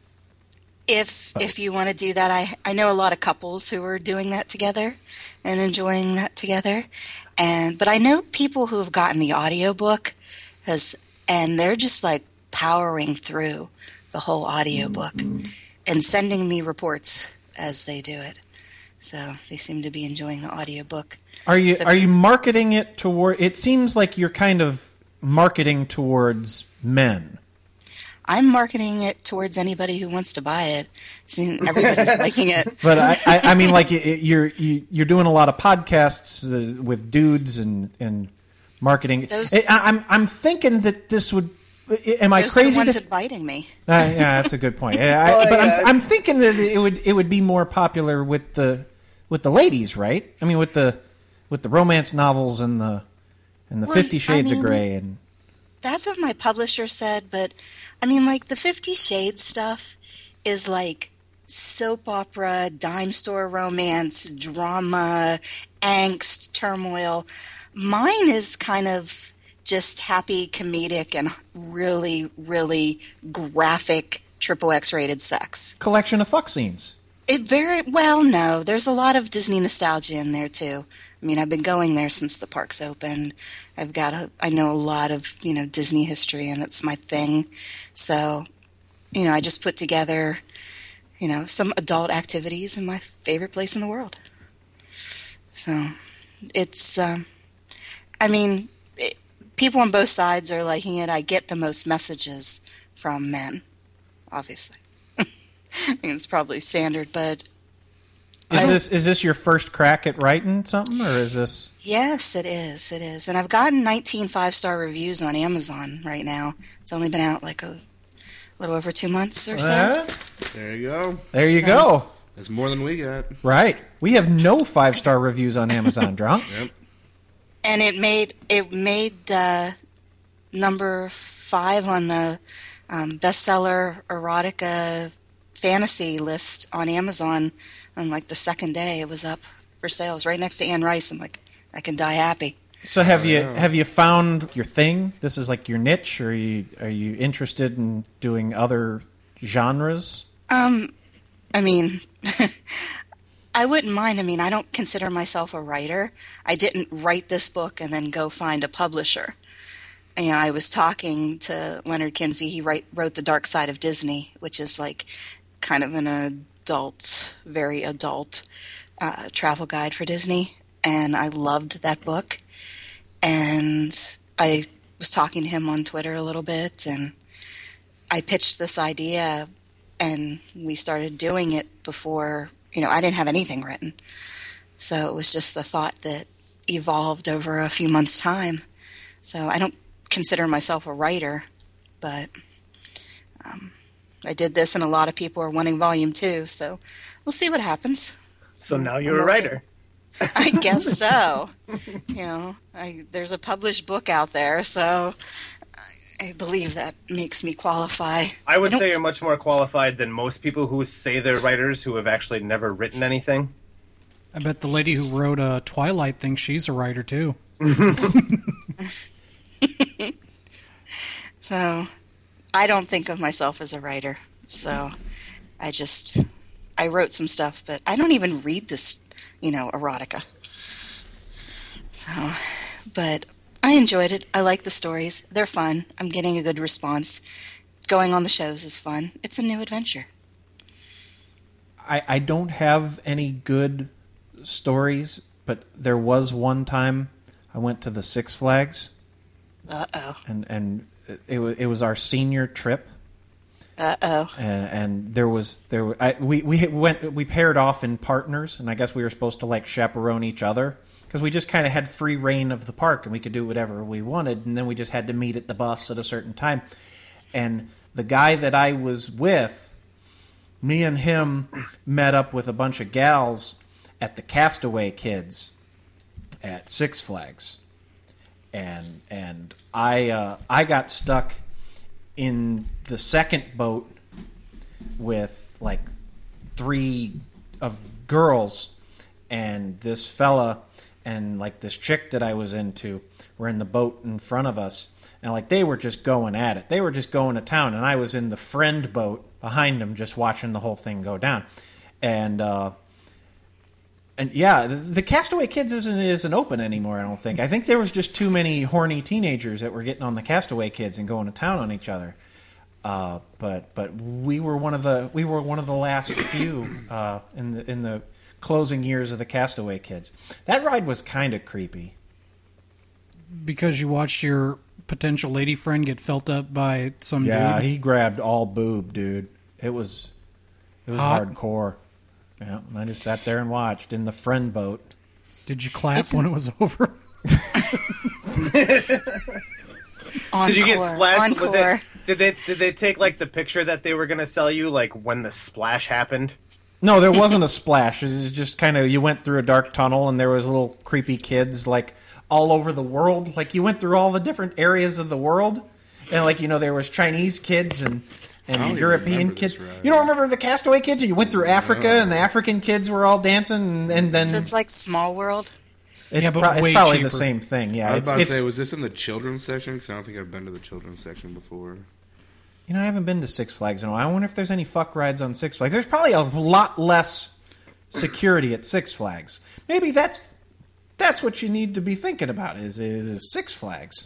If if you want to do that, I, I know a lot of couples who are doing that together and enjoying that together. And but I know people who have gotten the audiobook has and they're just like powering through the whole audiobook and sending me reports as they do it. So they seem to be enjoying the audiobook. Are you So are if- you marketing it toward? It seems like you're kind of marketing towards men. I'm marketing it towards anybody who wants to buy it. See, everybody's liking it. But I, I, I mean, like it, it- you're you, you're doing a lot of podcasts uh, with dudes and, and marketing. Those- I, I'm I'm thinking that this would. Am I Those crazy? are the ones to- inviting me. Uh, yeah, that's a good point. Yeah, I, Well, but yeah, I'm, I'm thinking that it would it would be more popular with the with the ladies, right? I mean, with the with the romance novels and the and the Well, Fifty I Shades mean- of Grey and That's what my publisher said, but I mean, like the Fifty Shades stuff is like soap opera, dime store romance, drama, angst, turmoil. Mine is kind of just happy, comedic, and really, really graphic triple X rated sex. collection of fuck scenes. It very well, no. There's a lot of Disney nostalgia in there too. I mean, I've been going there since the parks opened. I've got a, I know a lot of you know Disney history, and that's my thing. So, you know, I just put together, you know, some adult activities in my favorite place in the world. So, it's, um, I mean, it, people on both sides are liking it. I get the most messages from men, obviously. I think it's probably standard, but Is I- this is this your first crack at writing something, or is this? yes, it is. It is. And I've gotten nineteen five-star reviews on Amazon right now. It's only been out like a little over two months or so. Uh, There you go. there you So- go. That's more than we got. Right. We have no five star reviews on Amazon, Drunk. Yep. And it made it made uh, number five on the um, bestseller erotica fantasy list on Amazon on like the second day. It was up for sales right next to Anne Rice. I'm like, I can die happy. So have you have you found your thing? This is like your niche, or are you are you interested in doing other genres? Um, I mean, I wouldn't mind. I mean, I don't consider myself a writer. I didn't write this book and then go find a publisher. You know, I was talking to Leonard Kinsey. He write, wrote The Dark Side of Disney, which is like kind of an adult, very adult uh, travel guide for Disney. and I loved that book. And I was talking to him on Twitter a little bit, and I pitched this idea, and we started doing it before, you know, I didn't have anything written. So it was just the thought that evolved over a few months' time. So I don't consider myself a writer, but um, I did this, and a lot of people are wanting volume two, so we'll see what happens. So now you're a writer. I guess so. You know, I, there's a published book out there, so I believe that makes me qualify. I would I say you're much more qualified than most people who say they're writers who have actually never written anything. I bet the lady who wrote uh, Twilight thinks she's a writer, too. So, I don't think of myself as a writer. So, I just, I wrote some stuff, but I don't even read this, you know, erotica. So, but I enjoyed it. I like the stories. They're fun. I'm getting a good response. Going on the shows is fun. It's a new adventure. I, I don't have any good stories, but there was one time I went to the Six Flags. Uh-oh. And, and it, it was our senior trip. Uh-oh. And, and there was there I, we we went we paired off in partners, and I guess we were supposed to like chaperone each other because we just kind of had free reign of the park and we could do whatever we wanted, and then we just had to meet at the bus at a certain time. And the guy that I was with, me and him met up with a bunch of gals at the Castaway Kids at Six Flags, and and I uh, I got stuck in the second boat with like three of girls, and this fella and like this chick that I was into were in the boat in front of us, and like they were just going at it. They were just going to town, and I was in the friend boat behind them just watching the whole thing go down. And uh and yeah, the, the Castaway Kids isn't isn't open anymore, I don't think. I think there was just too many horny teenagers that were getting on the Castaway Kids and going to town on each other. Uh, but but we were one of the we were one of the last few uh, in the in the closing years of the Castaway Kids. That ride was kind of creepy. Because you watched your potential lady friend get felt up by some yeah, dude? he grabbed all boob, dude. It was it was Hot. hardcore. Yeah, and I just sat there and watched in the friend boat. Did you clap when it was over? Did you get splashed? Was Encore. it, did they did they take like the picture that they were going to sell you, like when the splash happened? No, there wasn't a splash. It was just kind of, you went through a dark tunnel and there was little creepy kids like all over the world. Like you went through all the different areas of the world, and like, you know, there was Chinese kids and and European kids. You don't remember the Castaway Kids? You went through Africa No. and the African kids were all dancing, and, and then So it's like Small World? it's, Yeah, but pro- it's way probably cheaper. the same thing. Yeah, I was it's, about to it's- say, was this in the children's section? Because I don't think I've been to the children's section before. You know, I haven't been to Six Flags in a while. I wonder if there's any fuck rides on Six Flags. There's probably a lot less security at Six Flags. Maybe that's that's what you need to be thinking about is is, is Six Flags.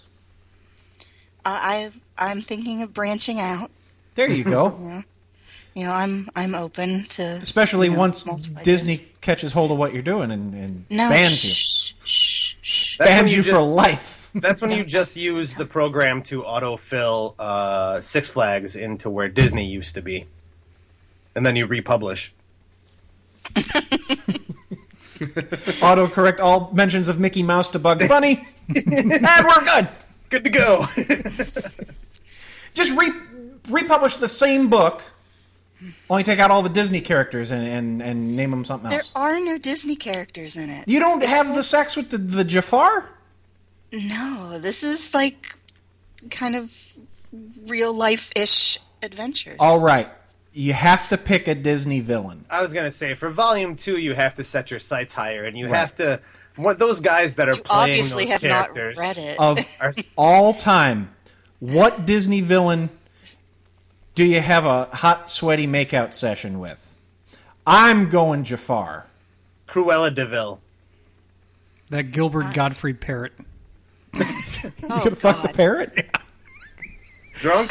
I I- I'm thinking of branching out. There you go. Yeah. You know, I'm I'm open to Especially you know, once multiple Disney ideas. catches hold of what you're doing and, and No, bans you. shh, shh, shh. That's when Bans you you for just- life. That's when you just use the program to autofill uh, Six Flags into where Disney used to be, and then you republish. Autocorrect all mentions of Mickey Mouse to Bugs Bunny. And we're good. Good to go. Just re- republish the same book, only take out all the Disney characters and, and, and name them something There else. are no Disney characters in it. You don't It's have like- the sex with the, the Jafar? No, this is like kind of real life-ish adventures. All right. You have to pick a Disney villain. I was gonna say for Volume Two, you have to set your sights higher, and you Right. have to. What those guys that are You playing obviously those have not characters read it. Of are all time, what Disney villain do you have a hot, sweaty makeout session with? I'm going Jafar. Cruella DeVille. That Gilbert Gottfried parrot. Oh, You gonna fuck the God. parrot? Drunk?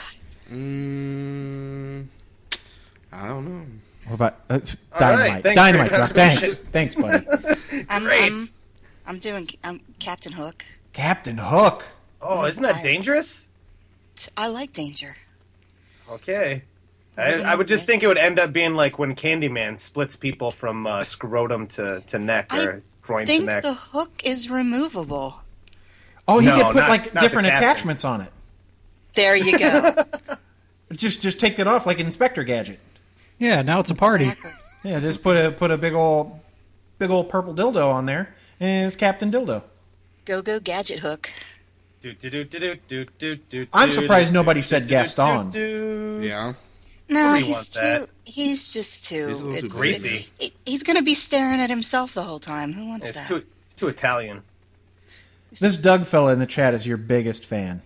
Mm, I don't know. What about uh, All Dynamite? right, thanks for Dynamite, your Drunk. Thanks. contribution. Thanks, buddy. I'm, Great. I'm, I'm doing I'm Captain Hook. Captain Hook. Oh, isn't that dangerous? I like danger. Okay. I, I would just think it would end up being like when Candyman splits people from uh, scrotum to, to neck or I groin I to think neck. the hook is removable. Oh, he No, could put not- like not the different captain. attachments on it. There you go. Just just take that off like an Inspector Gadget. Yeah, now it's a party. Exactly. Yeah, just put a put a big old big old purple dildo on there, and it's Captain Dildo. Go go gadget hook. Do, do, do, do, do, do, do, I'm do, surprised do, nobody do, said do, Gaston. do, do. Yeah. No, Nobody he's wants too. that. He's just too. He's a little too it's, greasy. he- he's going to be staring at himself the whole time. Who wants It's that? too, it's too Italian. This Doug fella in the chat is your biggest fan.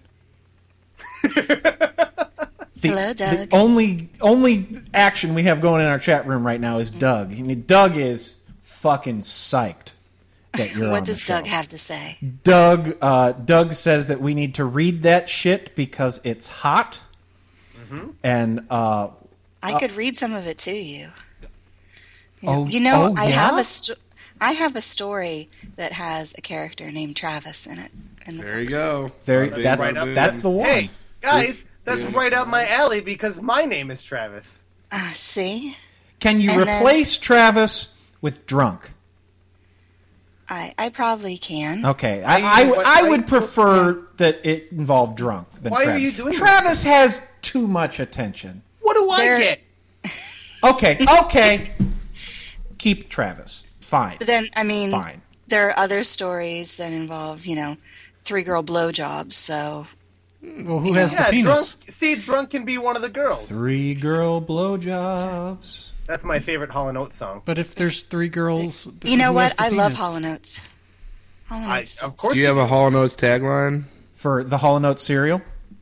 The, Hello, Doug. The only only action we have going in our chat room right now is Doug. I mean, Doug is fucking psyched that you're on What the does show. Doug have to say? Doug uh, Doug says that we need to read that shit because it's hot, Mm-hmm. and uh, I could read some of it to you. You know, Oh, you know oh, I yeah? have a sto- I have a story that has a character named Travis in it. In the There you go. there Big that's right up that's the one. Hey, guys, that's right up my alley because my name is Travis. Uh, see, Can you And then- replace Travis with drunk? I I probably can. Okay, I, Why- I, why- I why- would prefer that it involved drunk than Why are Travis. you doing this? Travis has too much attention. What do I There- get? Okay, okay. Keep Travis. Fine. But then, I mean, Fine. there are other stories that involve, you know, three girl blowjobs. So Well, who has Yeah, the drunk. penis? See, drunk can be one of the girls. Three girl blowjobs. That's my favorite Hall and Oates song. But if there's three girls, you know who what? has the I love penis? Hall and Oates. Hall and I, Oates. of course, Do you have a Hall and Oates tagline? For the Hall and Oates cereal?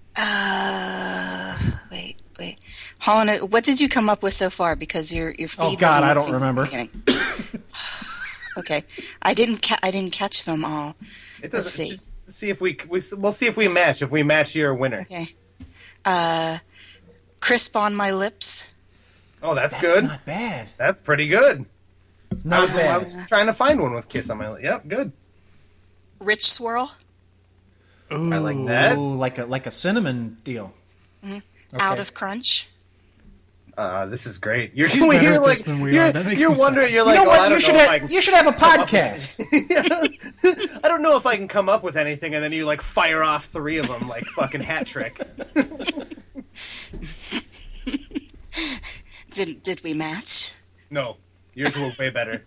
Uh, wait, wait. Hall and Oates, what did you come up with so far? Because your your feed. Oh, God, wasn't I don't working remember. from the beginning. Okay, I didn't. Ca- I didn't catch them all. It Let's doesn't. see. just See if we, we we'll see if we match. If we match, you're a winner. Okay. Uh, crisp on my lips. Oh, that's, That's good. not bad. That's pretty good. I Not was, I bad. was trying to find one with kiss on my lip. Yep, good. Rich swirl. Ooh. I like that. Ooh, like a like a cinnamon deal. Mm-hmm. Okay. Out of crunch. Uh, this is great. You're She's you're better at like this than we you're, are. That makes you're me wondering. sad. You're You like, know oh, what? I You don't should know if have I can you should have a come up with podcast. I don't know if I can come up with anything, and then you like fire off three of them like fucking hat trick. Did did we match? No, yours were way better.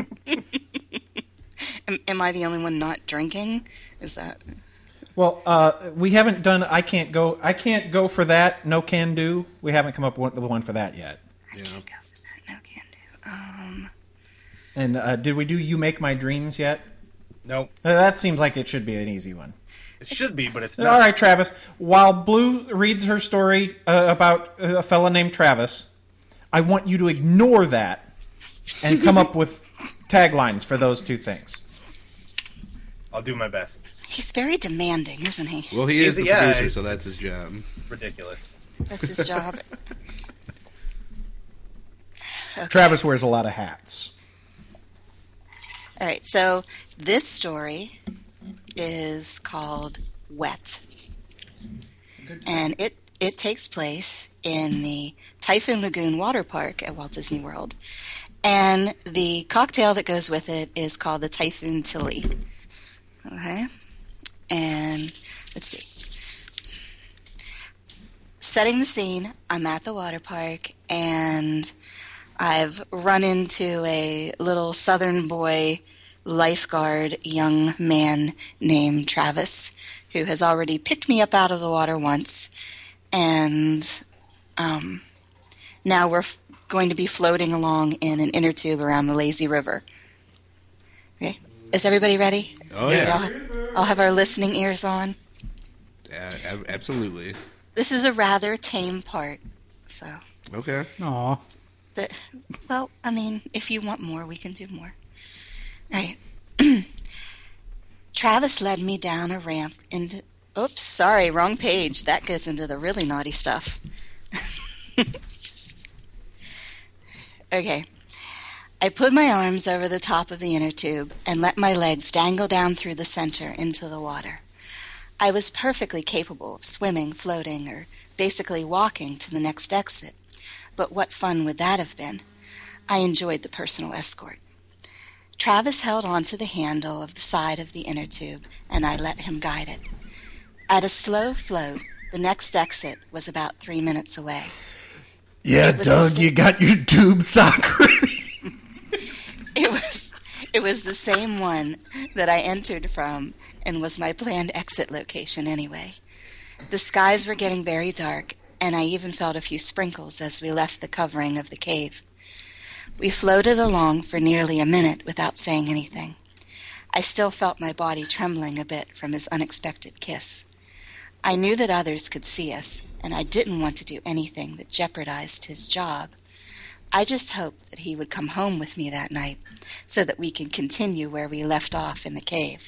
Am, am I the only one not drinking? Is that? Well, uh, we haven't done. I can't go. I can't go for that. No can do. We haven't come up with one for that yet. I can't go for that. No can do. Um. And uh, did we do "You Make My Dreams" yet? Nope. Uh, that seems like it should be an easy one. It should be, but it's All not. right, Travis. While Blue reads her story uh, about a fella named Travis, I want you to ignore that and come up with taglines for those two things. I'll do my best. He's very demanding, isn't he? Well, he is He's- the yeah, producer, it's- so that's his job. Ridiculous. That's his job. Okay. Travis wears a lot of hats. All right. So this story is called Wet, and it it takes place in the Typhoon Lagoon Water Park at Walt Disney World, and the cocktail that goes with it is called the Typhoon Tilly. Okay, and let's see. Setting the scene, I'm at the water park, and I've run into a little southern boy lifeguard young man named Travis, who has already picked me up out of the water once, and um, now we're f- going to be floating along in an inner tube around the lazy river. Okay, is everybody ready? Oh, yes. I'll, I'll have our listening ears on. Yeah, ab- absolutely. This is a rather tame part, so... Okay. Aw. The, well, I mean, if you want more, we can do more. All right. Travis led me down a ramp into... Oops, sorry, wrong page. That goes into the really naughty stuff. Okay. I put my arms over the top of the inner tube and let my legs dangle down through the center into the water. I was perfectly capable of swimming, floating, or basically walking to the next exit. But what fun would that have been? I enjoyed the personal escort. Travis held onto the handle of the side of the inner tube, and I let him guide it. At a slow float, the next exit was about three minutes away. Yeah, Doug, you got your tube sock ready. It was, it was the same one that I entered from and was my planned exit location anyway. The skies were getting very dark, and I even felt a few sprinkles as we left the covering of the cave. We floated along for nearly a minute without saying anything. I still felt my body trembling a bit from his unexpected kiss. I knew that others could see us, and I didn't want to do anything that jeopardized his job. I just hoped that he would come home with me that night so that we could continue where we left off in the cave.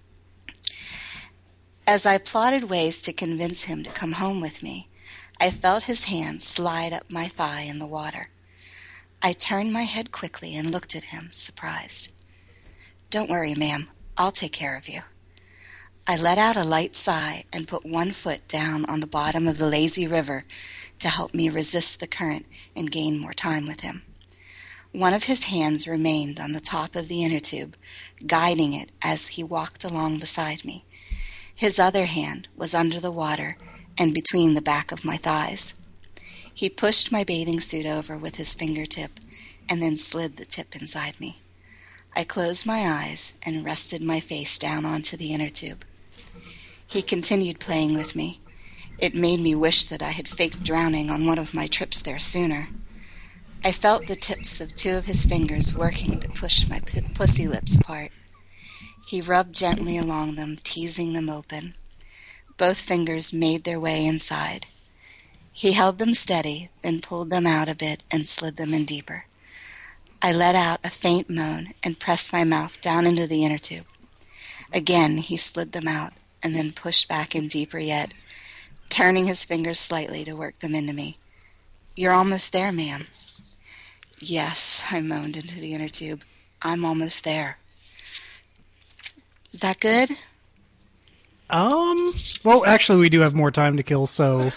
As I plotted ways to convince him to come home with me, I felt his hand slide up my thigh in the water. I turned my head quickly and looked at him, surprised. "Don't worry, ma'am. I'll take care of you." I let out a light sigh and put one foot down on the bottom of the lazy river to help me resist the current and gain more time with him. One of his hands remained on the top of the inner tube, guiding it as he walked along beside me. His other hand was under the water and between the back of my thighs. He pushed my bathing suit over with his fingertip and then slid the tip inside me. I closed my eyes and rested my face down onto the inner tube. He continued playing with me. It made me wish that I had faked drowning on one of my trips there sooner. I felt the tips of two of his fingers working to push my p- pussy lips apart. He rubbed gently along them, teasing them open. Both fingers made their way inside. He held them steady, then pulled them out a bit and slid them in deeper. I let out a faint moan and pressed my mouth down into the inner tube. Again, he slid them out and then pushed back in deeper yet, turning his fingers slightly to work them into me. "You're almost there, ma'am." "Yes," I moaned into the inner tube. "I'm almost there." Is that good? Um, well, actually, we do have more time to kill, so...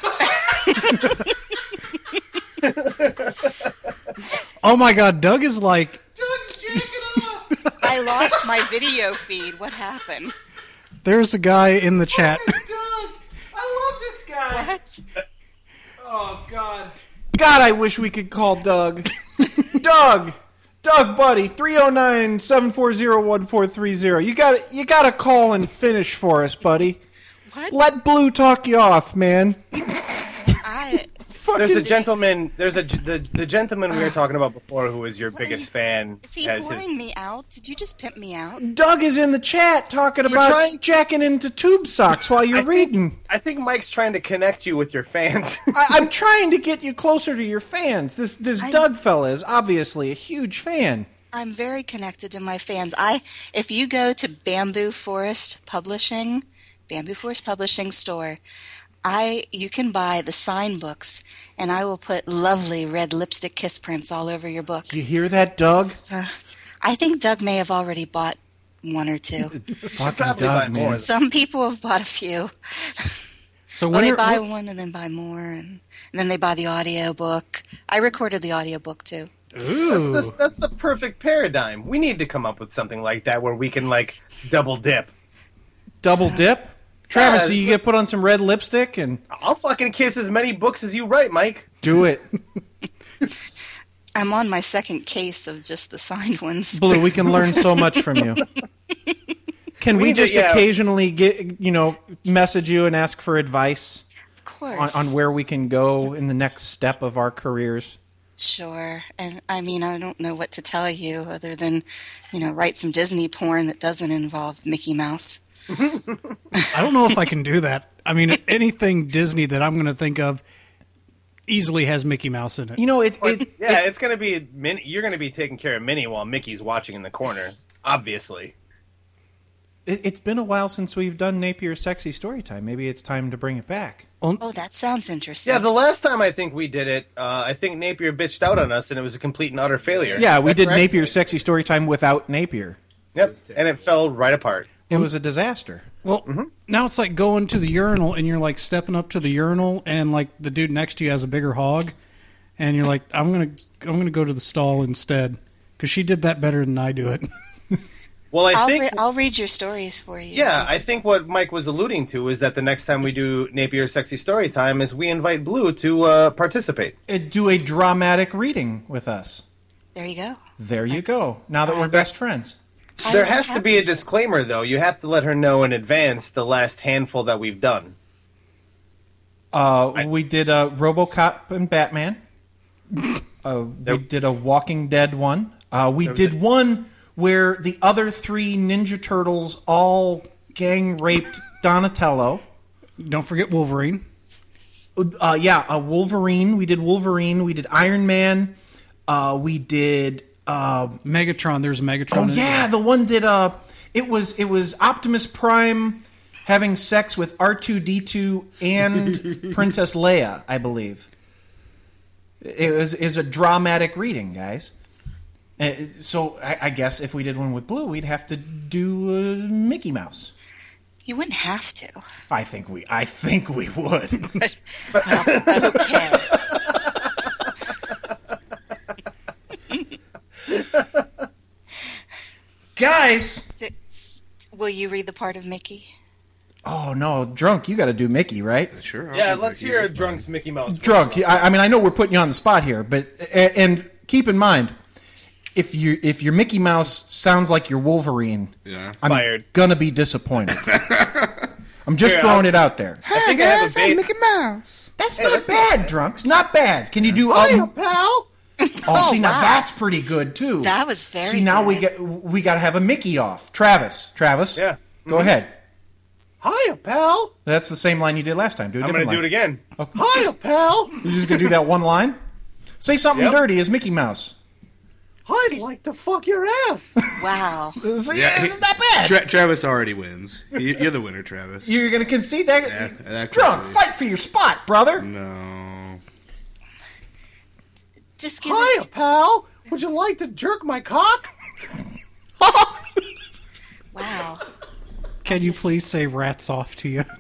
Oh my god, Doug is like... Doug's jacking off! I lost my video feed. What happened? There's a guy in the chat. Doug! I love this guy! What? Oh, God. God, I wish we could call Doug. Doug! Doug, buddy, three oh nine, seven four zero, one four three zero. You got you got to call and finish for us, buddy. What? Let Blue talk you off, man. I... There's a gentleman. There's a the, the gentleman we were talking about before who was your biggest fan. Is he has whoring his, me out? Did you just pimp me out? Doug is in the chat talking We're about trying- jacking into tube socks while you're I think- reading. I think Mike's trying to connect you with your fans. I, I'm trying to get you closer to your fans. This this I'm- Doug fella is obviously a huge fan. I'm very connected to my fans. I, if you go to Bamboo Forest Publishing, Bamboo Forest Publishing store, I you can buy the sign books, and I will put lovely red lipstick kiss prints all over your book. You hear that, Doug? Uh, I think Doug may have already bought one or two. Fucking probably Doug, buy man. more. Some people have bought a few. So Well, when they you're, buy when- one and then buy more, and, and then they buy the audio book. I recorded the audio book too. Ooh. That's the, that's the perfect paradigm. We need to come up with something like that where we can like double dip. Double dip? Travis, Yeah, do you it's get put on some red lipstick and I'll fucking kiss as many books as you write, Mike. do it? I'm on my second case of just the signed ones. Blue, we can learn so much from you. Can We we, need to- just yeah. occasionally get you know message you and ask for advice Of course. on, on where we can go in the next step of our careers? Sure. And I mean, I don't know what to tell you other than, you know, write some Disney porn that doesn't involve Mickey Mouse. I don't know if I can do that. I mean, anything Disney that I'm going to think of easily has Mickey Mouse in it. You know, it, it Yeah, it's, gonna be Minnie. You're gonna be taking care of Minnie while Mickey's watching in the corner. Obviously. It, it's been a while since we've done Napier's Sexy Storytime. Maybe it's time to bring it back. Oh, that sounds interesting. Yeah, the last time I think we did it, uh, I think Napier bitched out on us, and it was a complete and utter failure. Yeah, Is we that did correct? Napier's Sexy Storytime without Napier. Yep, and it fell right apart. It was a disaster. Well, now it's like going to the urinal and you're like stepping up to the urinal and like the dude next to you has a bigger hog, and you're like, I'm gonna I'm gonna go to the stall instead because she did that better than I do it. Well, I I'll think re- I'll read your stories for you. Yeah, I think what Mike was alluding to is that the next time we do Napier's Sexy Story Time is we invite Blue to uh, participate. Uh, do a dramatic reading with us. There you go. There you go. Now that we're best friends. There has to be a disclaimer, though. You have to let her know in advance the last handful that we've done. Uh, we did a RoboCop and Batman. uh, we did a Walking Dead one. Uh, we did a- one where the other three Ninja Turtles all gang raped Donatello. Don't forget Wolverine. Uh, yeah, uh, Wolverine. We did Wolverine. We did Iron Man. Uh, we did uh, Megatron. There's a Megatron. Oh in yeah, there. the one that uh, it was it was Optimus Prime having sex with R two D two and Princess Leia, I believe. It was is a dramatic reading, guys. Uh, so I, I guess if we did one with Blue, we'd have to do uh, Mickey Mouse. You wouldn't have to. I think we I think we would. Okay. Guys, will you read the part of Mickey? Oh no, Drunk, you got to do Mickey, right? Sure. Yeah, let's hear Drunk's Mickey Mouse. Drunk, I, I mean, I know we're putting you on the spot here, but and keep in mind, if you if your Mickey Mouse sounds like your Wolverine, yeah. I'm Fired. gonna be disappointed. I'm just Here, throwing I'll- it out there. I think I have a bait. Mickey Mouse. That's Hey, not that's bad, Drunk. It's not bad. Can you do? Hiya, Um, pal. oh, see, now wow. that's pretty good too. That was very See, now we good. get we got to have a Mickey off. Travis, Travis, Yeah. go ahead. Hiya, pal. That's the same line you did last time. Do a I'm going different to do it line. again. Hiya, pal. You're just gonna do that one line. Say something Yep. dirty as Mickey Mouse. I'd like to fuck your ass. Wow. See, Yeah, this is not bad. Tra- Travis already wins. You- You're the winner, Travis. You're going to concede that? Yeah, that Drunk, could be. fight for your spot, brother. No. Just give Hiya, it. pal. Would you like to jerk my cock? Wow. Can you just- please say rats off to you?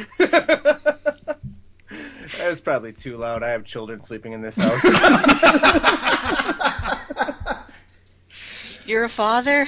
That's probably too loud. I have children sleeping in this house. You're a father?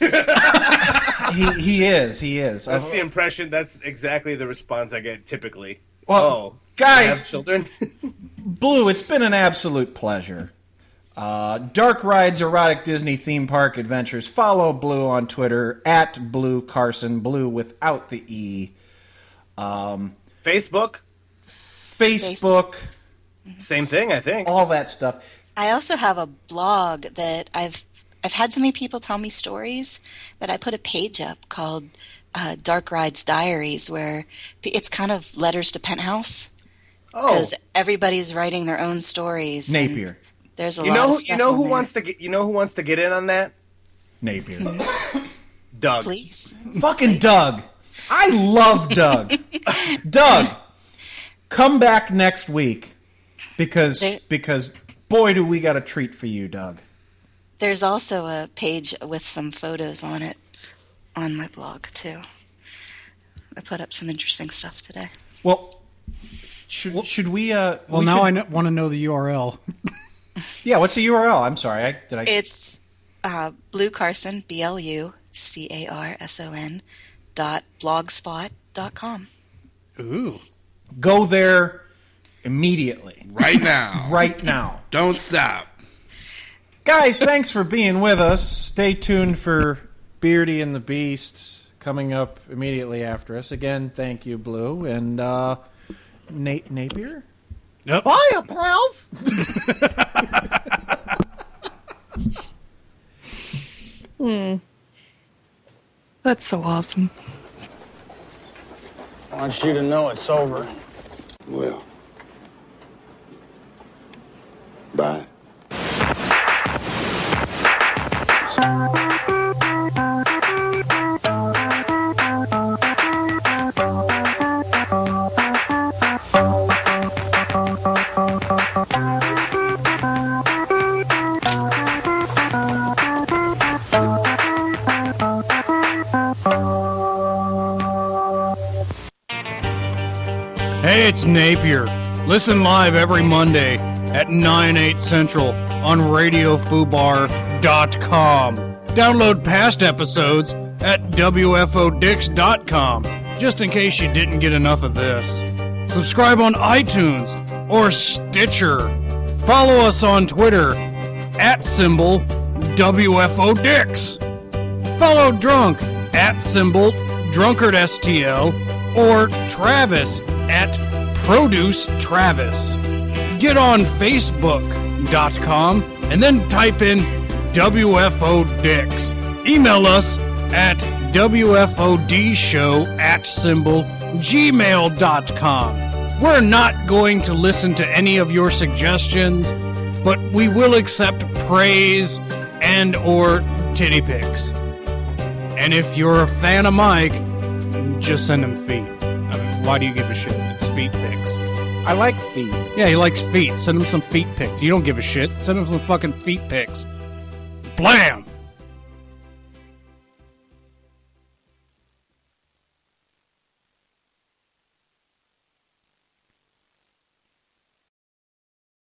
he he is. He is. That's the impression. That's exactly the response I get typically. Well, oh, guys- I have children. Blue, it's been an absolute pleasure. Uh, Dark Rides Erotic Disney Theme Park Adventures. Follow Blue on Twitter at Blue Carson. Blue without the E. Um, Facebook, Facebook. same thing. I think. All that stuff. I also have a blog that I've I've had so many people tell me stories that I put a page up called uh, Dark Rides Diaries, where it's kind of letters to Penthouse. Oh, Because everybody's writing their own stories. and Napier. There's a you lot know, of who, stuff you know on who there. wants to get, you know who wants to get in on that? Napier. Doug. Please. Fucking Doug. I love Doug. Doug, come back next week because They- because boy do we got a treat for you, Doug. There's also a page with some photos on it on my blog, too. I put up some interesting stuff today. Well, should should we? Uh, Well, we now should- I kn- want to know the U R L. Yeah, what's the U R L? I'm sorry. I, did I? It's uh, Blue Carson, B L U C A R S O N, dot blogspot dot com. Ooh. Go there immediately. Right now. Right now. Don't stop. Guys, thanks for being with us. Stay tuned for Beardy and the Beast coming up immediately after us. Again, thank you, Blue. And uh, Nate Napier? Yep. Hiya, pals. Hmm. That's so awesome. I want you to know it's over. Well. Bye. Hey, it's Napier. Listen live every Monday at nine, eight Central on radio fubar dot com. Download past episodes at w f o dix dot com, just in case you didn't get enough of this. Subscribe on iTunes or Stitcher. Follow us on Twitter at symbol W F O Dix. Follow Drunk at symbol Drunkard S T L or Travis at Produce Travis. Get on Facebook dot com and then type in W F O Dix. Email us at W F O D show at symbol gmail dot com. We're not going to listen to any of your suggestions, but we will accept praise and or titty pics. And if you're a fan of Mike, just send him feet. I mean, why do you give a shit? It's feet pics. I like feet. Yeah, he likes feet. Send him some feet pics. You don't give a shit. Send him some fucking feet pics. Blam!